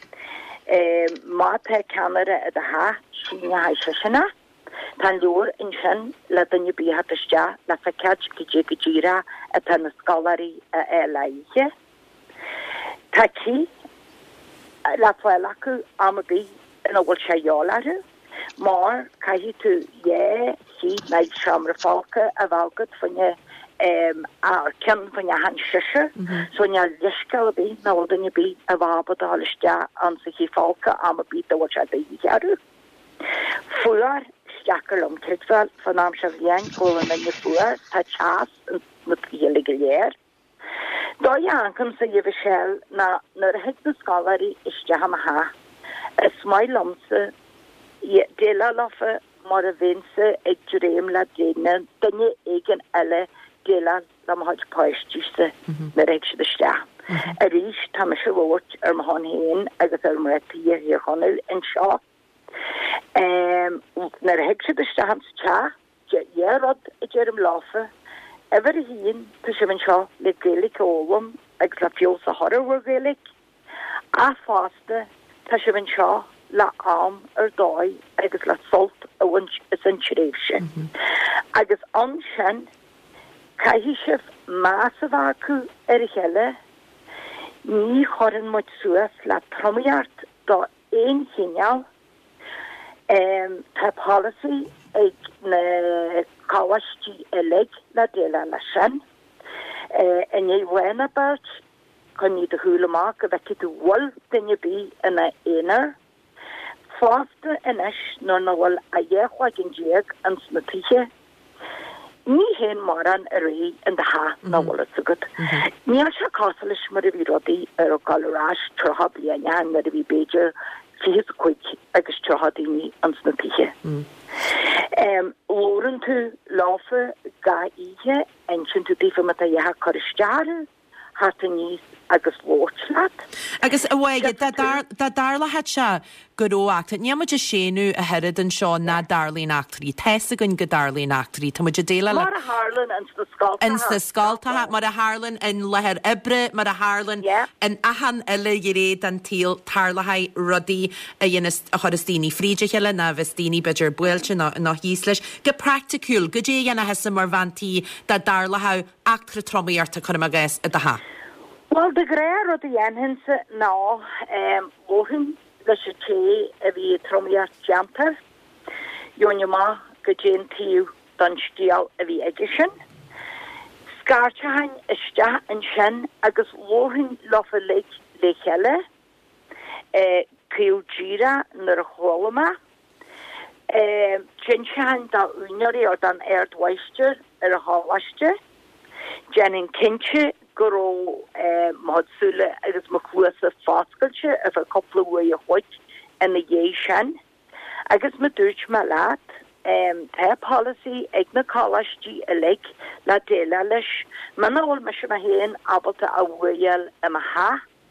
Má te camera a ha síne ha se sinna. Tá leor in sin le danne bíthe iste le feicead go dé go ddíra a tá na scalarí a é leiche. Tá cí le foiil acu am a bí ina bhfuil sé jólaru, mar caihí tú dhé sí naid seamra fáca a bhagad fanne a cin fanne han siise, so ne liscail a bí na bhfuil danne bí a bhhabad a haliste an sa hí fáca am a bí a bhfuil sé a bí gearú. Fuar steakelum kitvel van am Chavien go en je fuer ta chas met hele geleer. Da jankum se je vishel na na het de scalary is ha. Es my lomse je dela loffe mar vinse ek dream la dene denje egen alle dela lam hat paistuse met ek de sta. Er is tamasche woord er ma han heen agus er mar hier hier hanel en sha. Um, naar hekse de staans cha, je rod het jerem laufen. Ever heen tussen mijn scha le gelik olum, ik la veel sa harder wor gelik. A faste tussen mijn scha la arm er doi, ik la salt a winch is een schreefje. Agus anshen, kaihishef maasavaku er gelle, nie horen moet sues la tromiart da een geniaal. Um, tá policy ag na cáhaistí eleg na déile na sin. In é bhhaine beirt chun ní de thuúlaach a bheith tú bhfuil duine bí ina éanaar. Fásta inis nó na bhfuil a dhéchhaigh an déag an sna tuiche. Ní héon mar an a ré in de ha na bhfuil agad. Níl se cása leis mar a bhí rudaí ar ó galrás trotha blianain mar a bhí Beiidir Fihis quick agus trohadini ans na piche. Um, Loren tu laufe ga ihe enchen tu difa mata yaha koristare hartanis agus lortlat. Agus awaige da darla het se goró acta. Ní muid sénú a herad an seo na darlín actarí. Tesa gon go darlín actarí. Tá muid déile Mar a Harlan ans na scalta. Ans na scalta, mar a Harlan in leher ibre, mar a Harlan in ahan ile géréad an tíl tarlahai rudí a dhénas a choristíní frídeicheile na vestíní beidir builte na hísleis. Go practicúil, go dé dhéana hesa mar vantí da darlahau actra tromiarta chunam agus a daha. Wel, de gréir o de jenhense ná óhin leis a té a bhí tromiart jamper. Jónne ma go djén tíú don stial a bhí aige sin. Scartehain iste an sin agus óhin lofa leik leichelle. Cíú gira nar a chólama. Jinsehain da únari o dan erdweister ar a háhaiste. Jenin kinche goro madsule agus makuasa faskelche of a couple of way white and the yashan agus madurch malat um ta policy egna kalashti elek la delalish manawal mashmahin abata awiyal amaha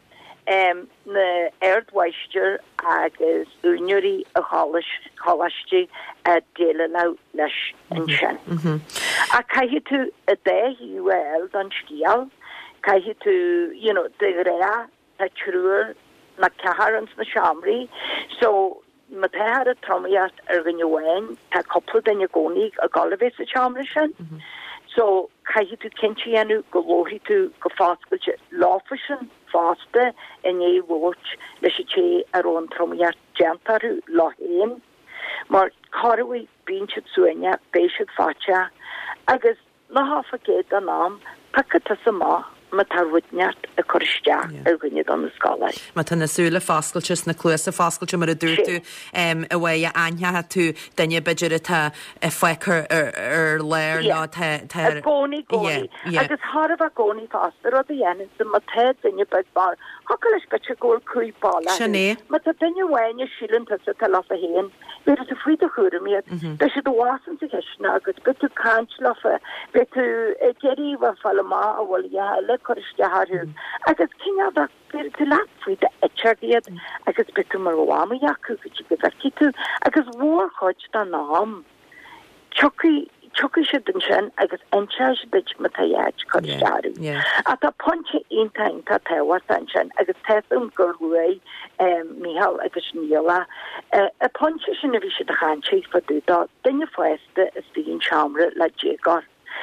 um, na erdweister agus úniurí a chalastí a déile le leis an sin. A caihi tú a dé hiúil don scial, caihi tú, you know, de réa a trúr na ceharans na seamrí, so ma te had a tromiat ar gynnywain a couple den y gonig a galafes a chamrishan. So caihi tú kenchi anu golohi tú go fasgulch lafishan faste en ye woch leis che ar on tromiat jantaru lahen. Maar carwi binchit suenya beishit facha agus na hafa ged an am pakata ma tarwydniart y coristia ar gwynydd on y sgolau. Ma ta nasúla fáscailtis na clúasa fáscailte mar a dúirtú a bhé a ainthe tú daine beidir a foicar ar léir ná a gcónaí gcónaí agus thar a gcónaí fástar ó dhéanaan sa ma te daine beid bar hoca leis beitte gúil cúi bála Sinné ma ta daine bhaine sílanta sa tal a héin Beidir a frí a chuúramiad Bei sé do wasan sa heisna agus bitú cáintlafa bitú geirí bha fallamá a bhil le coristia agus cinneadach beidir tú leat frí de etchardiad agus bitú mar bháma jacu go tí go bhecitú agus mhór chuid da nám Chucky Chucky should den sin agus enchas bitch matayach coristáru. A ta ponche intain ta tewa san agus tesum gurway um Mihal agus Nila a ponche sin a visha da hanchi for duda dinne feste is the chambre la jegar.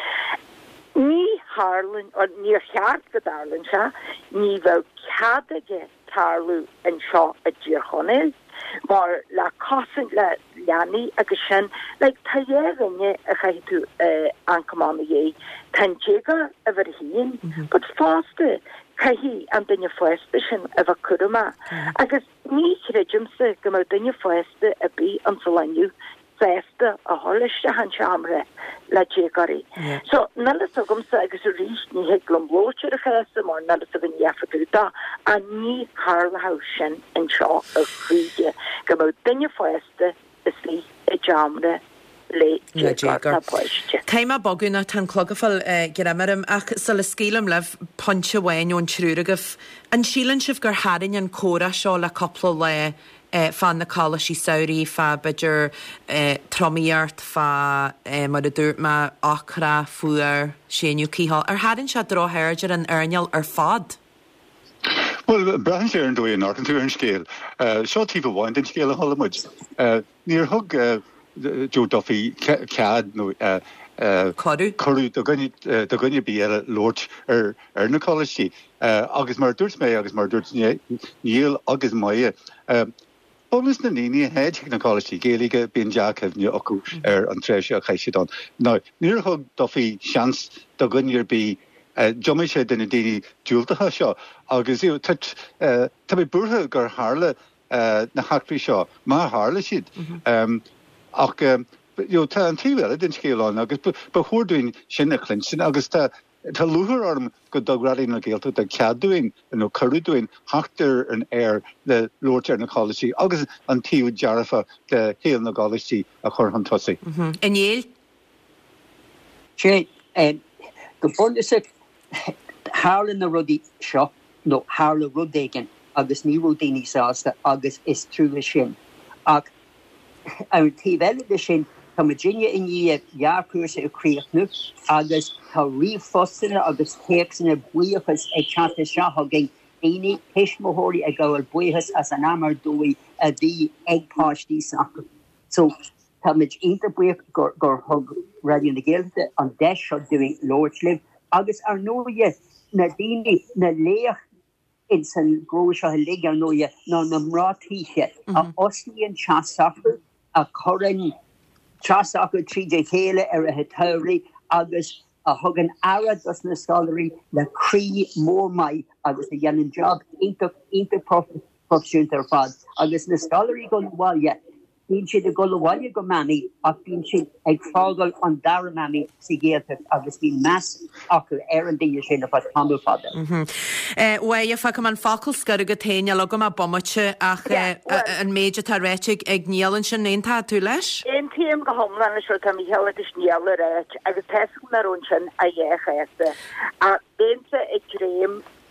Ní Harlan or near Hart the Darlin sha ní vel cadage tarlu and shaw a jirhonel. Maar la kosen la lani agus sin like tayegne a chaitu ankamana ye tanjega ever hien but faste kahi and dinne feste sin ever kuduma agus ní rejumse gemo dinne feste a bi an solanyu feste a holiste han chamre la jegari so nalla sogum sa agus rish ni heglum blocher a chese mar nalla sogum yafaduta a ní harla hausen en shaw a frige gemo dinne feste is li a jamre le jegar Keima boguna tan clogafal geramarm ach sal scélam lef ponche wein on trúragaf an sílan sif gur harin an córa seo le coppla le Uh, fan na cálaí saoirí fa beidir uh, tromíart fa uh, mar a dúirt ma achra fuair séniu cíhall ar hadann se dráthaidir an airneal ar fad. Well, brahan sé an dóí an arcan tú an scéal. Seo tíh bháin den scéal a tholamid. Níor thug Joe Duffy cead nó Corú Corú do gunne bí ar Lord ar ar na cálaí. Agus mar dúirt mé agus mar dúirt níl agus maie. Bonus na níní head na college géige bíon Jackh ní acu ar an treisio chaisián. No, níor thug Duffy seans do gunneir bí Jomi sé duna daoine dúiltathe seo agus tá mé burtha gur hála na hacrií seo má hála siad. Ach tá an tíhile den scéáin agus ba chuirúin sinna clinsin agus tá Tá luthar orm go dograí na géalta de ceadúin nó choúin haachtar an air le Lord na College agus an tíú dearafa de héal na gáistí a chur an tosaí. Inéal? sé go bundise hála na rudí seo nó hála rudéigen agus ní rudíní sásta agus is trúla sin ach an tíhile de sin Tá Virginia in í jaarcursa a críochnu agus tá riomhfostanna agus téachsanna buíochas ag chanta seo hagin daoine hismóthirí ag gáil buíochas as an amar dói a bhí agpáistí sacu. So tá muid inta buíoch gur gur thug radio na Gaelta an deis seo doing Lordslib agus ar nóia na daoine na léach in san gró seo lig ar nóia ná na mrátíise a oslíonn teasachu a chorann Chas acu tríide chéile ar a hetáirí agus a thugan airad as na scalaí le crí mór mai agus a dhéanann job inta profisiúnta ar fad agus na scalaí go bháile bíonn siad a go bháile go manaí ach bíonn siad ag fágáil an dara manaí sa géalta agus bhíon meas acu ar an daine sin a fad tamú fada. Bhaid fa an facail scar go taine le go má bommate ach an méide tá réiteigh ag níalann sin néontá tú leis? Tíam go homlan seo tá mí heala is níala réit agus teú marún sin a dhéchaiste a dénta ag réim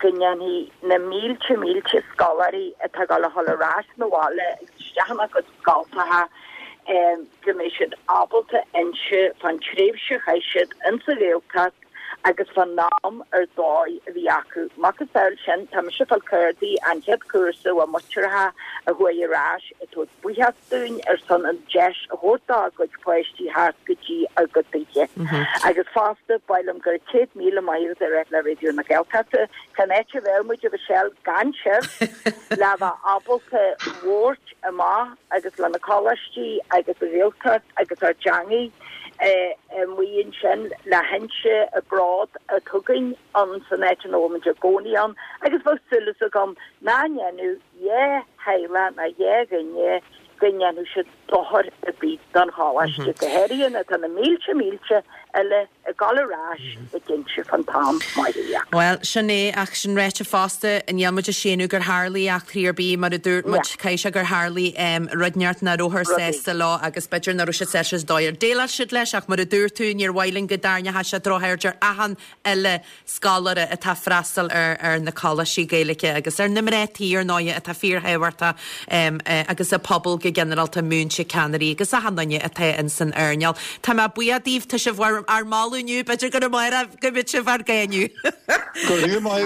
gynnyani na mílte mílte scolari a tagal a holarás na wale stahama go scoltaha um, gymished abalta ense van trefse chaished in sa leeltas agus van naam er dói vi acu. Makas eil sin tam se fal curdi an het cursa wa muchraha a huirás it was buhastún er son an jesh a hota go poisty hart goji a good bije. Agus faste bailum gur eight mile miles er at la radio na gelkate kan etche wel much of a shell ganchef lava abalta wort a ma agus la na college agus a realcut agus ar jangi Uh, um, we in sin la hense abroad a tugging on san etan omen jagonian agus fo sulus a gom na nu ye heilan a ye ganye ganye nu should dohor a beat don hawash mm-hmm. the herian at an milche milche elle a galarash a ginche van tam maidia. Well, Sinead ach sin réite fásta in yelmuid a séanú gur Harley ach clear bí mar a dúirt muid caiise gur Harley um, rudneart na rohar sésta lá agus beidir na ruise séis dóir. Délar siad leis ach mar a dúirt tú níor bhailing go darne ha se drohairdir ahan eile scalare a tá freistal ar ar na colaisí gaeilge agus ar nimrétí ar náide a tá fíorthahairta um, uh, agus a pobl go generalta múnse canarí agus a handaine a tá in san airneal. Tá má buadíh tá se bhar ar máúniu beidir go mar a go bit se bhar gainiu. Go mai.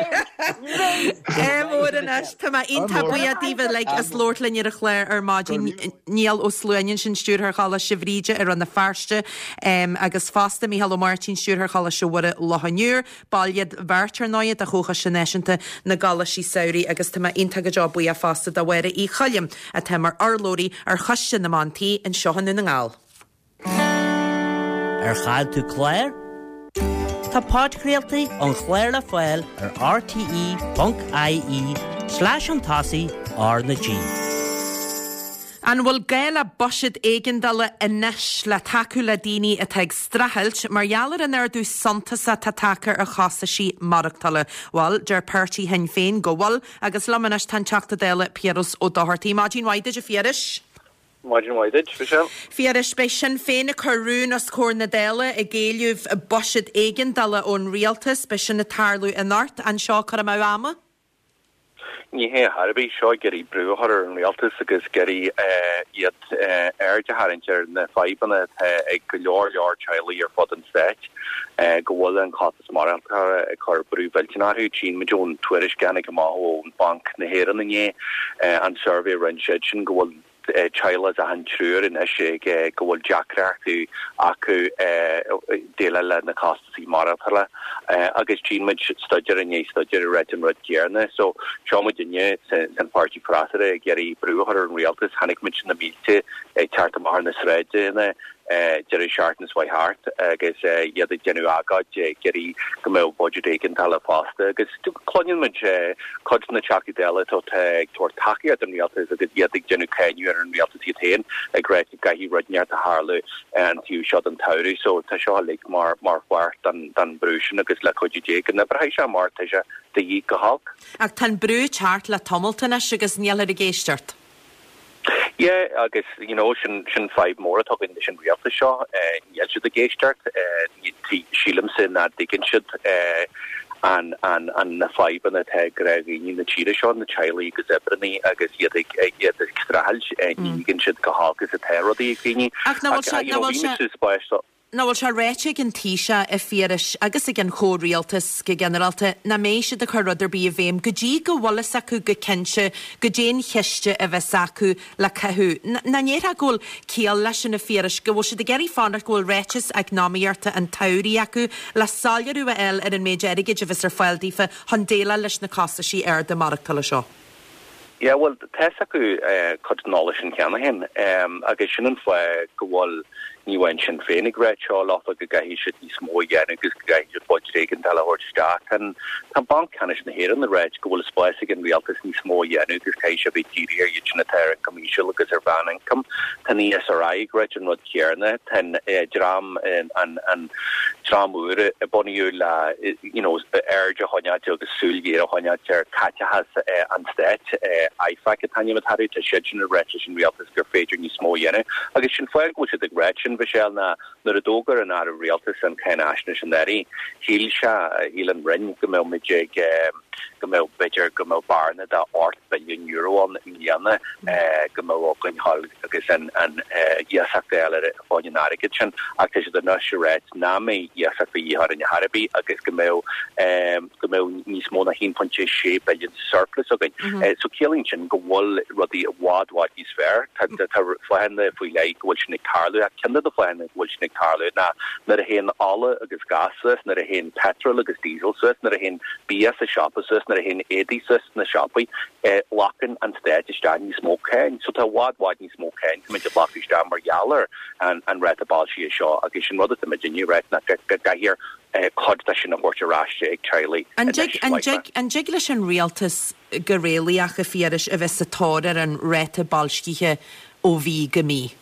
Eh mór an as tá má inta buadíh le as lordlinn ar a chléir ar mádín níl ó sluin sin stúr chala sibríide ar an na farste um, agus fásta mí hall Martin stúr chala siúre lethaniuúr baliad bhartar náiad a chucha sinnéisianta na galasí saoí agus tá inta go job buí a fásta da bhire í chalim a temar arlóí ar chaiste na mantí an seohanú na ngáil. Ar chaid tú Claire? Tá páidcréaltaí an Chléir le Foiil ar r t e dot i e slash an tasaí ar na G. An bhfuil gaile boisiid éigendala inis le taú le daoine a teag strahailt mar gheallar an airdú santasa tá tacar a chasaí marachtalle. Bhil dear pertí hen féin go bhil agus lamanis tan teachta déile Pieros ó dáthairtaí. Máidín waide a fieris? Máidín waide, Fischel. Fieris bei sin féin a chorún as cór na déile a géiliúh a boisiid éigendala ón rialtas bei sin na tarlú in art an seo chu am ama? Ní hé Harbí seo geí brúhar an rialtas agus geí iad airde haintear na feibanna ag go leor leor chailí ar fod an stéit go bhfuil an chatas mar an chu brú veltinarú Jean Majon tuairis gannig go máth ón bank na héan nané an survey run sin go bhfuil Chile a an trúr in isise go bhfuil Jackreachtú acu déile le na castasí marthala agus tíid studidir in é studidir a réitim rud gearna, so seomid dinne san party prasare geirí brúhar an rialtas hanig mit na mílte ag teartta mar na sréide Jerry Shartness White Hart agus iad genú agad geirí go mé budget éigen tal fásta agus clonin mu cod na chaki déile tó ag tuair takeí an rialtas agus iad genú céinú ar an rialtas héin ag réit gaihí rudneart a Harle an fiú shot an tauri, so tá seo le mar mar bhhart dan dan brúsin agus le chuidé an na breéis se mar teise de dhí go hag. Ag tan brú teart le tomultainna agus níall a géisteart. Yeah, agus you know sin sin five more talking sin rialta seo níl siad a géisteart sílam sin na diggin siad an an an na fiban a te greí ní na tíide seo na chailí agus ebraní agus iad iad extrahall nígin siad go hágus a terodí gní Na bhfuil se réite an tíise a fíris agus i gin chóríaltas go generalta na méise de chu rudidir bí a bhéim go dtí go bhlas acu go cinse go déon chiiste a bheits acu le cethú. Na néad a ggóil céal leis sin na fíris go bhfuil si de geirí fánar ggóil réites ag náíarta an tairí acu le sáilearú a eil ar an méid aige a bheits ar fáildífa chun déile leis na casaí ar de marachtaile seo. Yeah, well, test acu cod knowledge in ceanna hen agus sin an foioi go bhfuil níhain sin féinnig réit seo láfa go gaihí si ní smó dhéana agus go gaihí budréigen tal hort staach an tá bank canis na héan na réit go bhfuil spáisig an rialtas ní smó dhéana agus cai se bit tíir na teir comisiúil agus ar bhain income tá ní S R I réit an rud cearna ten dram an an Tramúre a boniú le you know airde honeate agus súlgéir a honeate caite has an stéit aifa tanine matú a sejin a retin realtas gur féidir ní smó dhéine agus sin foiil go ag retin bhil na nar a dógar an a realtas an cein asne sin éí híl se híl an rin go mé mé go mé beidir go mé barna a ort billion euro an inne go mé gon hall agus an an dhéachtéile fáin aige sin ag te a na réit ná mé dhéach fi har in Harbi agus go mé go mé níos mó na hín point sé billion surplus agin so killing sin go bhil rudí a wádwad í sfr flehanna foi le bhil sin Carlu a kinda a flehanna bhil sin Carlu na na a hen alle agus gases na a hen petrol agus diesel sus na a hen B S a shop sus na a hen édi sus na shoppi lachen an sta sta ní smó kein so tá wádwad ní smó kein me a block sta mar jaler an an ret ball si seo agus sin rud a me ret na ga hier cod sin a horrá ag Charlie an jig leis an rialtas go réalaach a fiaris a bheits atáir an réite balscíthe ó bhí go mí.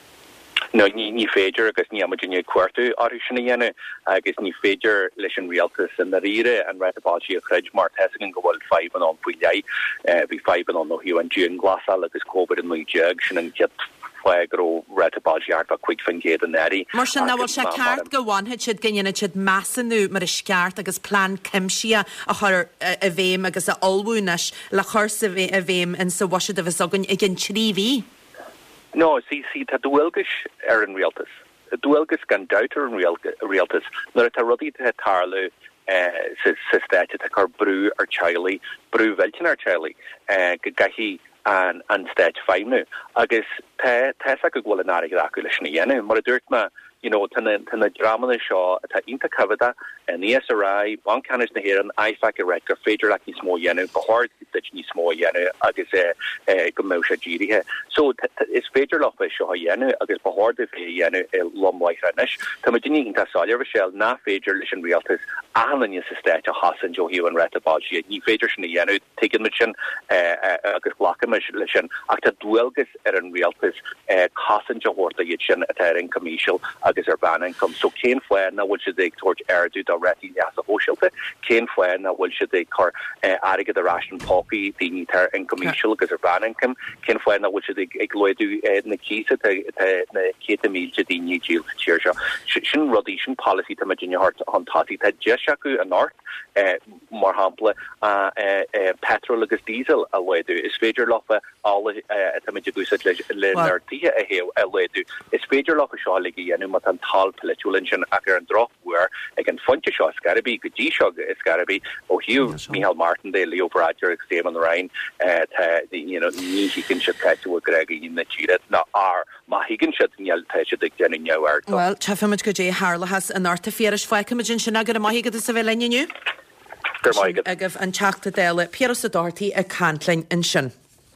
No ní ní féidir agus ní amine cuairú áú sinna dhéine agus ní féidir leis an rialtas in na riire an réitabáí a chreid mar tegan go bhfuil feban an puile bhí feban an nó hiú an dún glasal agus COVID an mí jeag sin an get fuegro retabáart a quick fan géad an éri. Mar sin na bhil se ceart go bhainhead siad gannne siad meassanú mar is ceart agus plán cimsia a chur a bhéim agus a olbúnas le chur sa a bhéim in sa wasisiid a bheits agan ag an tríhí. No, sí sí tá dúilgus ar an rialtas. Dúilgus gan dautar an rialtas nar tá rudí a tarlu sa stéite a chu brú ar Charlie, brú veltin ar Charlie go gahí an an stage feimnu agus te te go bhfuil an aig acu leis na dhéanú mar a dúirt ma you know tanna tanna drama seo atá inta cavada an E S R I ban canis na héan aifa a record féidir le ní smó dhéanú gohard dit ní smó dhéanú agus é go mé se ddíirithe so is féidir le seo dhéanú agus behard a fé dhéanú i lomhaithrenis Tá duine tá sáir bhil ná féidir leis an rialtas alan sa stéit a hasan jo hiú an retabáí ní féidir sin na dhéanú tegan mit sin agus blacha lei sin ach tá dúilgus ar an rialtas casan johorta iad sin atá an comisial agus ar ban income so céin foiin na bhfuil si ag toirt airdú do rétí as a hóisiilta céin foiin na bhfuil si ag chur aige a ration popi daoine tar an comisial agus ar ban income céin foiin na bhfuil si ag loidú na císa na cé míl de daoine díal tíir seo sin rudí sin policy tá Virginia Hart an táí tá de acu an ort mar hapla petrol agus diesel a leidú is féidir lofa ála tá gúsa lenartíthe a héh a leidú is féidir lofa seála dhéanú mat an tal pelúlin sin agur an drochhuiir ag an fonte seo scarabí go dtí seo is scarabí ó hiú Michael Martin de Leoparadier ag sé an Rhein ní hícinn se peú a grega í na tíad na ar má higann si neal peise ag déna neir. Well, tefaid go dé hálachas an arta féras foiicimidjin sin agur a maigad is sa bheith leniu? Gur maigad. Agah an teachta déile Pierre sa dátaí a cantlainn in sin.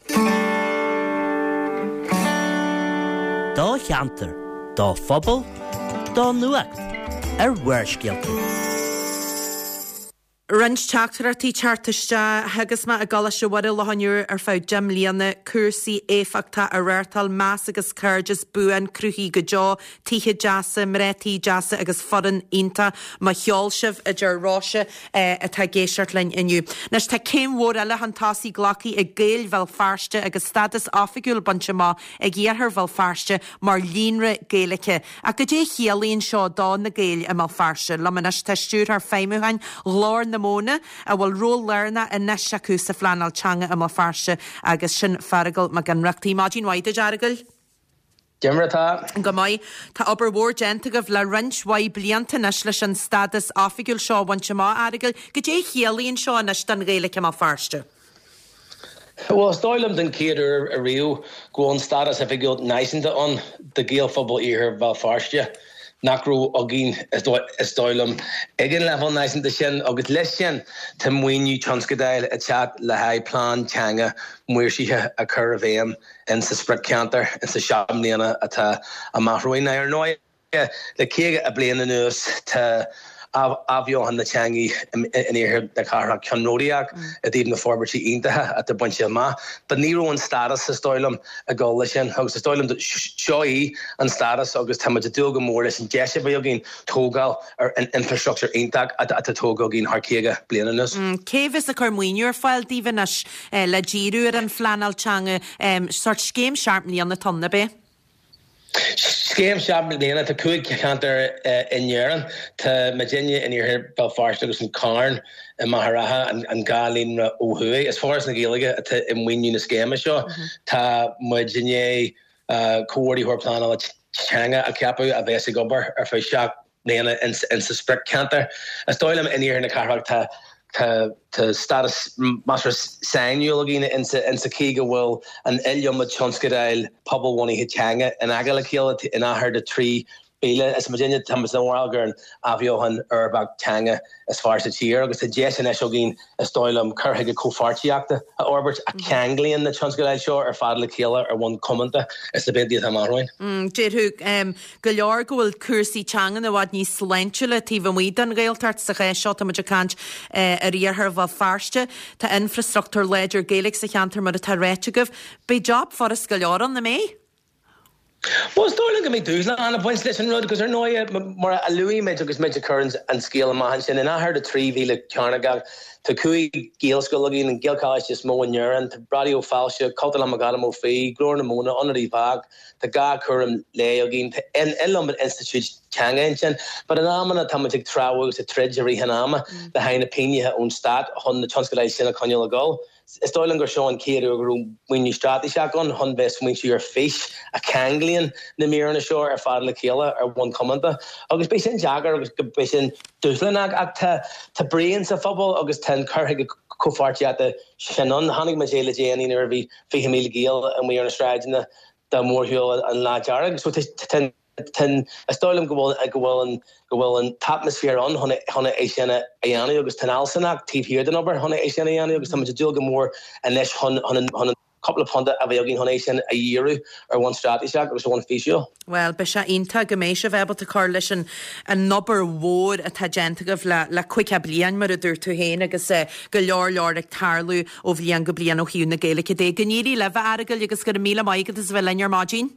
Dá cheantar, dá phobal, dá nuacht, ar bhuairscialta. Rins teachtartí chartiste hagus ma a gala se wada lehanúr ar fáid Jim líana cuasaí éfachta a réirtal más agus curges buan cruhí go jaw títhe jasa mrétí jasa agus fodan inta ma cheolsih a gur ráise a tá géisiart lein inniu. Nes tá céim mhór eile an tasí glaci a géil vel farste agus stadas áfigúil banse má a ggéarthar vel farste mar línre géalacha a go dé chialíonn seo dá na géil a mal farste lamanas teistúr ar féimiúhain lár na móna a bhfuil ról learna a neisseachú sa flanaltanga a má farse agus sin fargal me gan reachtaí mágin waide jargal. Gemratá. Go mai tá obair mhór genta go bh le rins waid blianta nes leis an stadas áfigúil seo bhainte má aragal go dé chialíonn seo nes den réalacha má farste. Well, stoilm den céidir a riú go an stadas a figúil naisanta an de géal phobal íthir bhil farste. Nachrú a gin is stoilm igen le van neisen de sin agus leis sin te muoinú transcadáil a chat le ha plán teanga muir sithe a chur a bhéim in sa spread cantar in sa seamlíana atá a marroin ar nói le céige a bliana nuas te avio an na changi in here the car Canodiac at even the Forberty Inta at the bunch of ma but Nero and status is stoilum a goalishin how the stoilum showy and status August Tamadilga Morris and Jesha again Togal or an infrastructure intact at the Togo again Harkega Blenanus. Cavis a Carmuin file divanash la Giru and Flannel Changa um such game sharply on the Tonna Bay. Scam sharply then to Cook Canter in Uran to Virginia in your here Belfast and Carn and Maharaha and, and Galin Ohui as far as the Gilliga to in win you scam show to Virginia uh Cordy who plan on Changa a capu a Vessi Gubber or for shock then in in suspect Canter a stoilum in here in the car to to to status master sang you again in in Sakiga will and Elium Chonskadale Pubble one hit Changa and Agala kill and I heard a tree Bela as Virginia Thomas the Walger and Aviohan Urbach Changa as far as the cheer because the Jess and Eshogin a stoilum Curhiga Kofarchiacta Orbert a Kanglian the Chonskadale shore or Fadla Killer or one commenter as the bid the Tamarwin. Mm Jedhook um Galargo will Kursi Chang and the Wadney Slentula Tiva Wedan Gail Tart Sache shot a Majakant a rear her of Farste to infrastructure ledger Gaelic Sacanter Maratarechigov by job for a Scalar on the May. Well, stoiling me do on a point listen road because there no more a Louis major because major currents and scale of Mahanchin and I heard a tree vila Carnagal to Cooey Gael School again and Gael College just Mo and Uran to Bradio Falsha, Cultural Magalamo Fee, Glorna Mona, under the Vag, the Ga Curum Lay again to N Elum Institute Chang Engine, but an Amana Tamatic Travel to Treasury Hanama, the Haina Pina on stat on the Chonskalai Sina Conula Go. Stoilinger showing Kiro when you start the shotgun, hun best when your fish, a Kanglian, the mirror on the shore, a Fadla Kila, or one commenter. August Basin Jagger, August Basin Duflanag at to brains of football, August ten Curhig Kofarchi at the Shannon, Hanning Majela Jane, Nervi, Fihimil Gill, and we are in a stride in the, the Moorhill and La Jarag. So ten. Ten a stoilum go and go and go and atmosphere on honna honna Asiana Ayana agus ten Alsanak teeth here the number honna Asiana Ayana agus some Jilga more and less hon hon hon couple of hundred available honna Asian a year or one strategy shack was one official. Well, Bisha Inta Gamesha able to coalition and number ward a tangent of la la quick ablian murder to hain agus uh, galor lord Tarlu over the young Gabliano Huna Gaelic de Ganiri leva aragal you get a meal of Mike as well in your margin.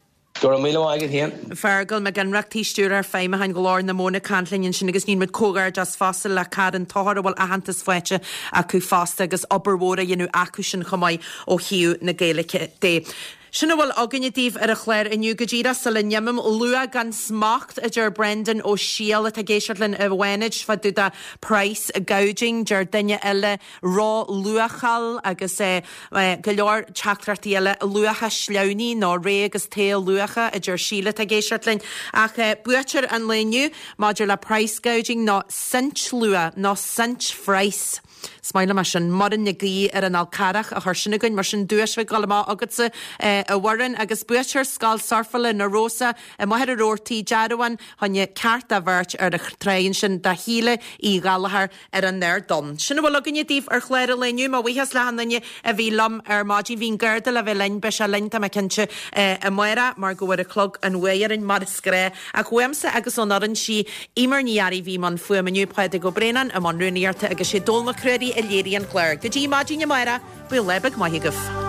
Fergal me gan rachty stúr fé me hain golóir na móna cantlin sin agus nín mit cógar just fásil le cad an táhar bhil ahantas foiite a cú fásta agus oberhóra dhéanú acu sin chomáid ó hiú na Gaelic dé. Sinna bhfuil aganidíh ar a chléir iniu go ddíra sa le neamam lua gan smacht a gur Brendan ó Shiel a géisiirlinn a bhhainid fa dú da price a gouging gur duine eile rá luachal agus é go leor teachtartaí eile luacha sleoní ná ré agus tail luacha a gur Shiel a géisiirlinn ach buair an leniu maidir le price gouging ná cent lua ná cent freice. Smaile mar sin marin na gaí ar an alcarach a thusinna goin mar sin dúisfa galama agatsa a warin agus buir scal sarfala na rosa a maithir a rórtaí dearhain hanne ceart a bhirt ar a tréin sin da híle í galahar ar an neir don. Sinna bhfuil aganne díh ar chléir a leniu má bhuihas lehananne a bhí lam ar mádí hín garda le bheith lein be se leinta me cinse a muire mar go bhfuir a clog an bhuiarin mar scré a chuamsa agus an aran si imar níarí bhí man fuamaniu paide go brenan a man runúíarta agus sé dulma cruirí a léirí an chléir. Go dtí mádí na maira, bhfuil lebeg maithigah.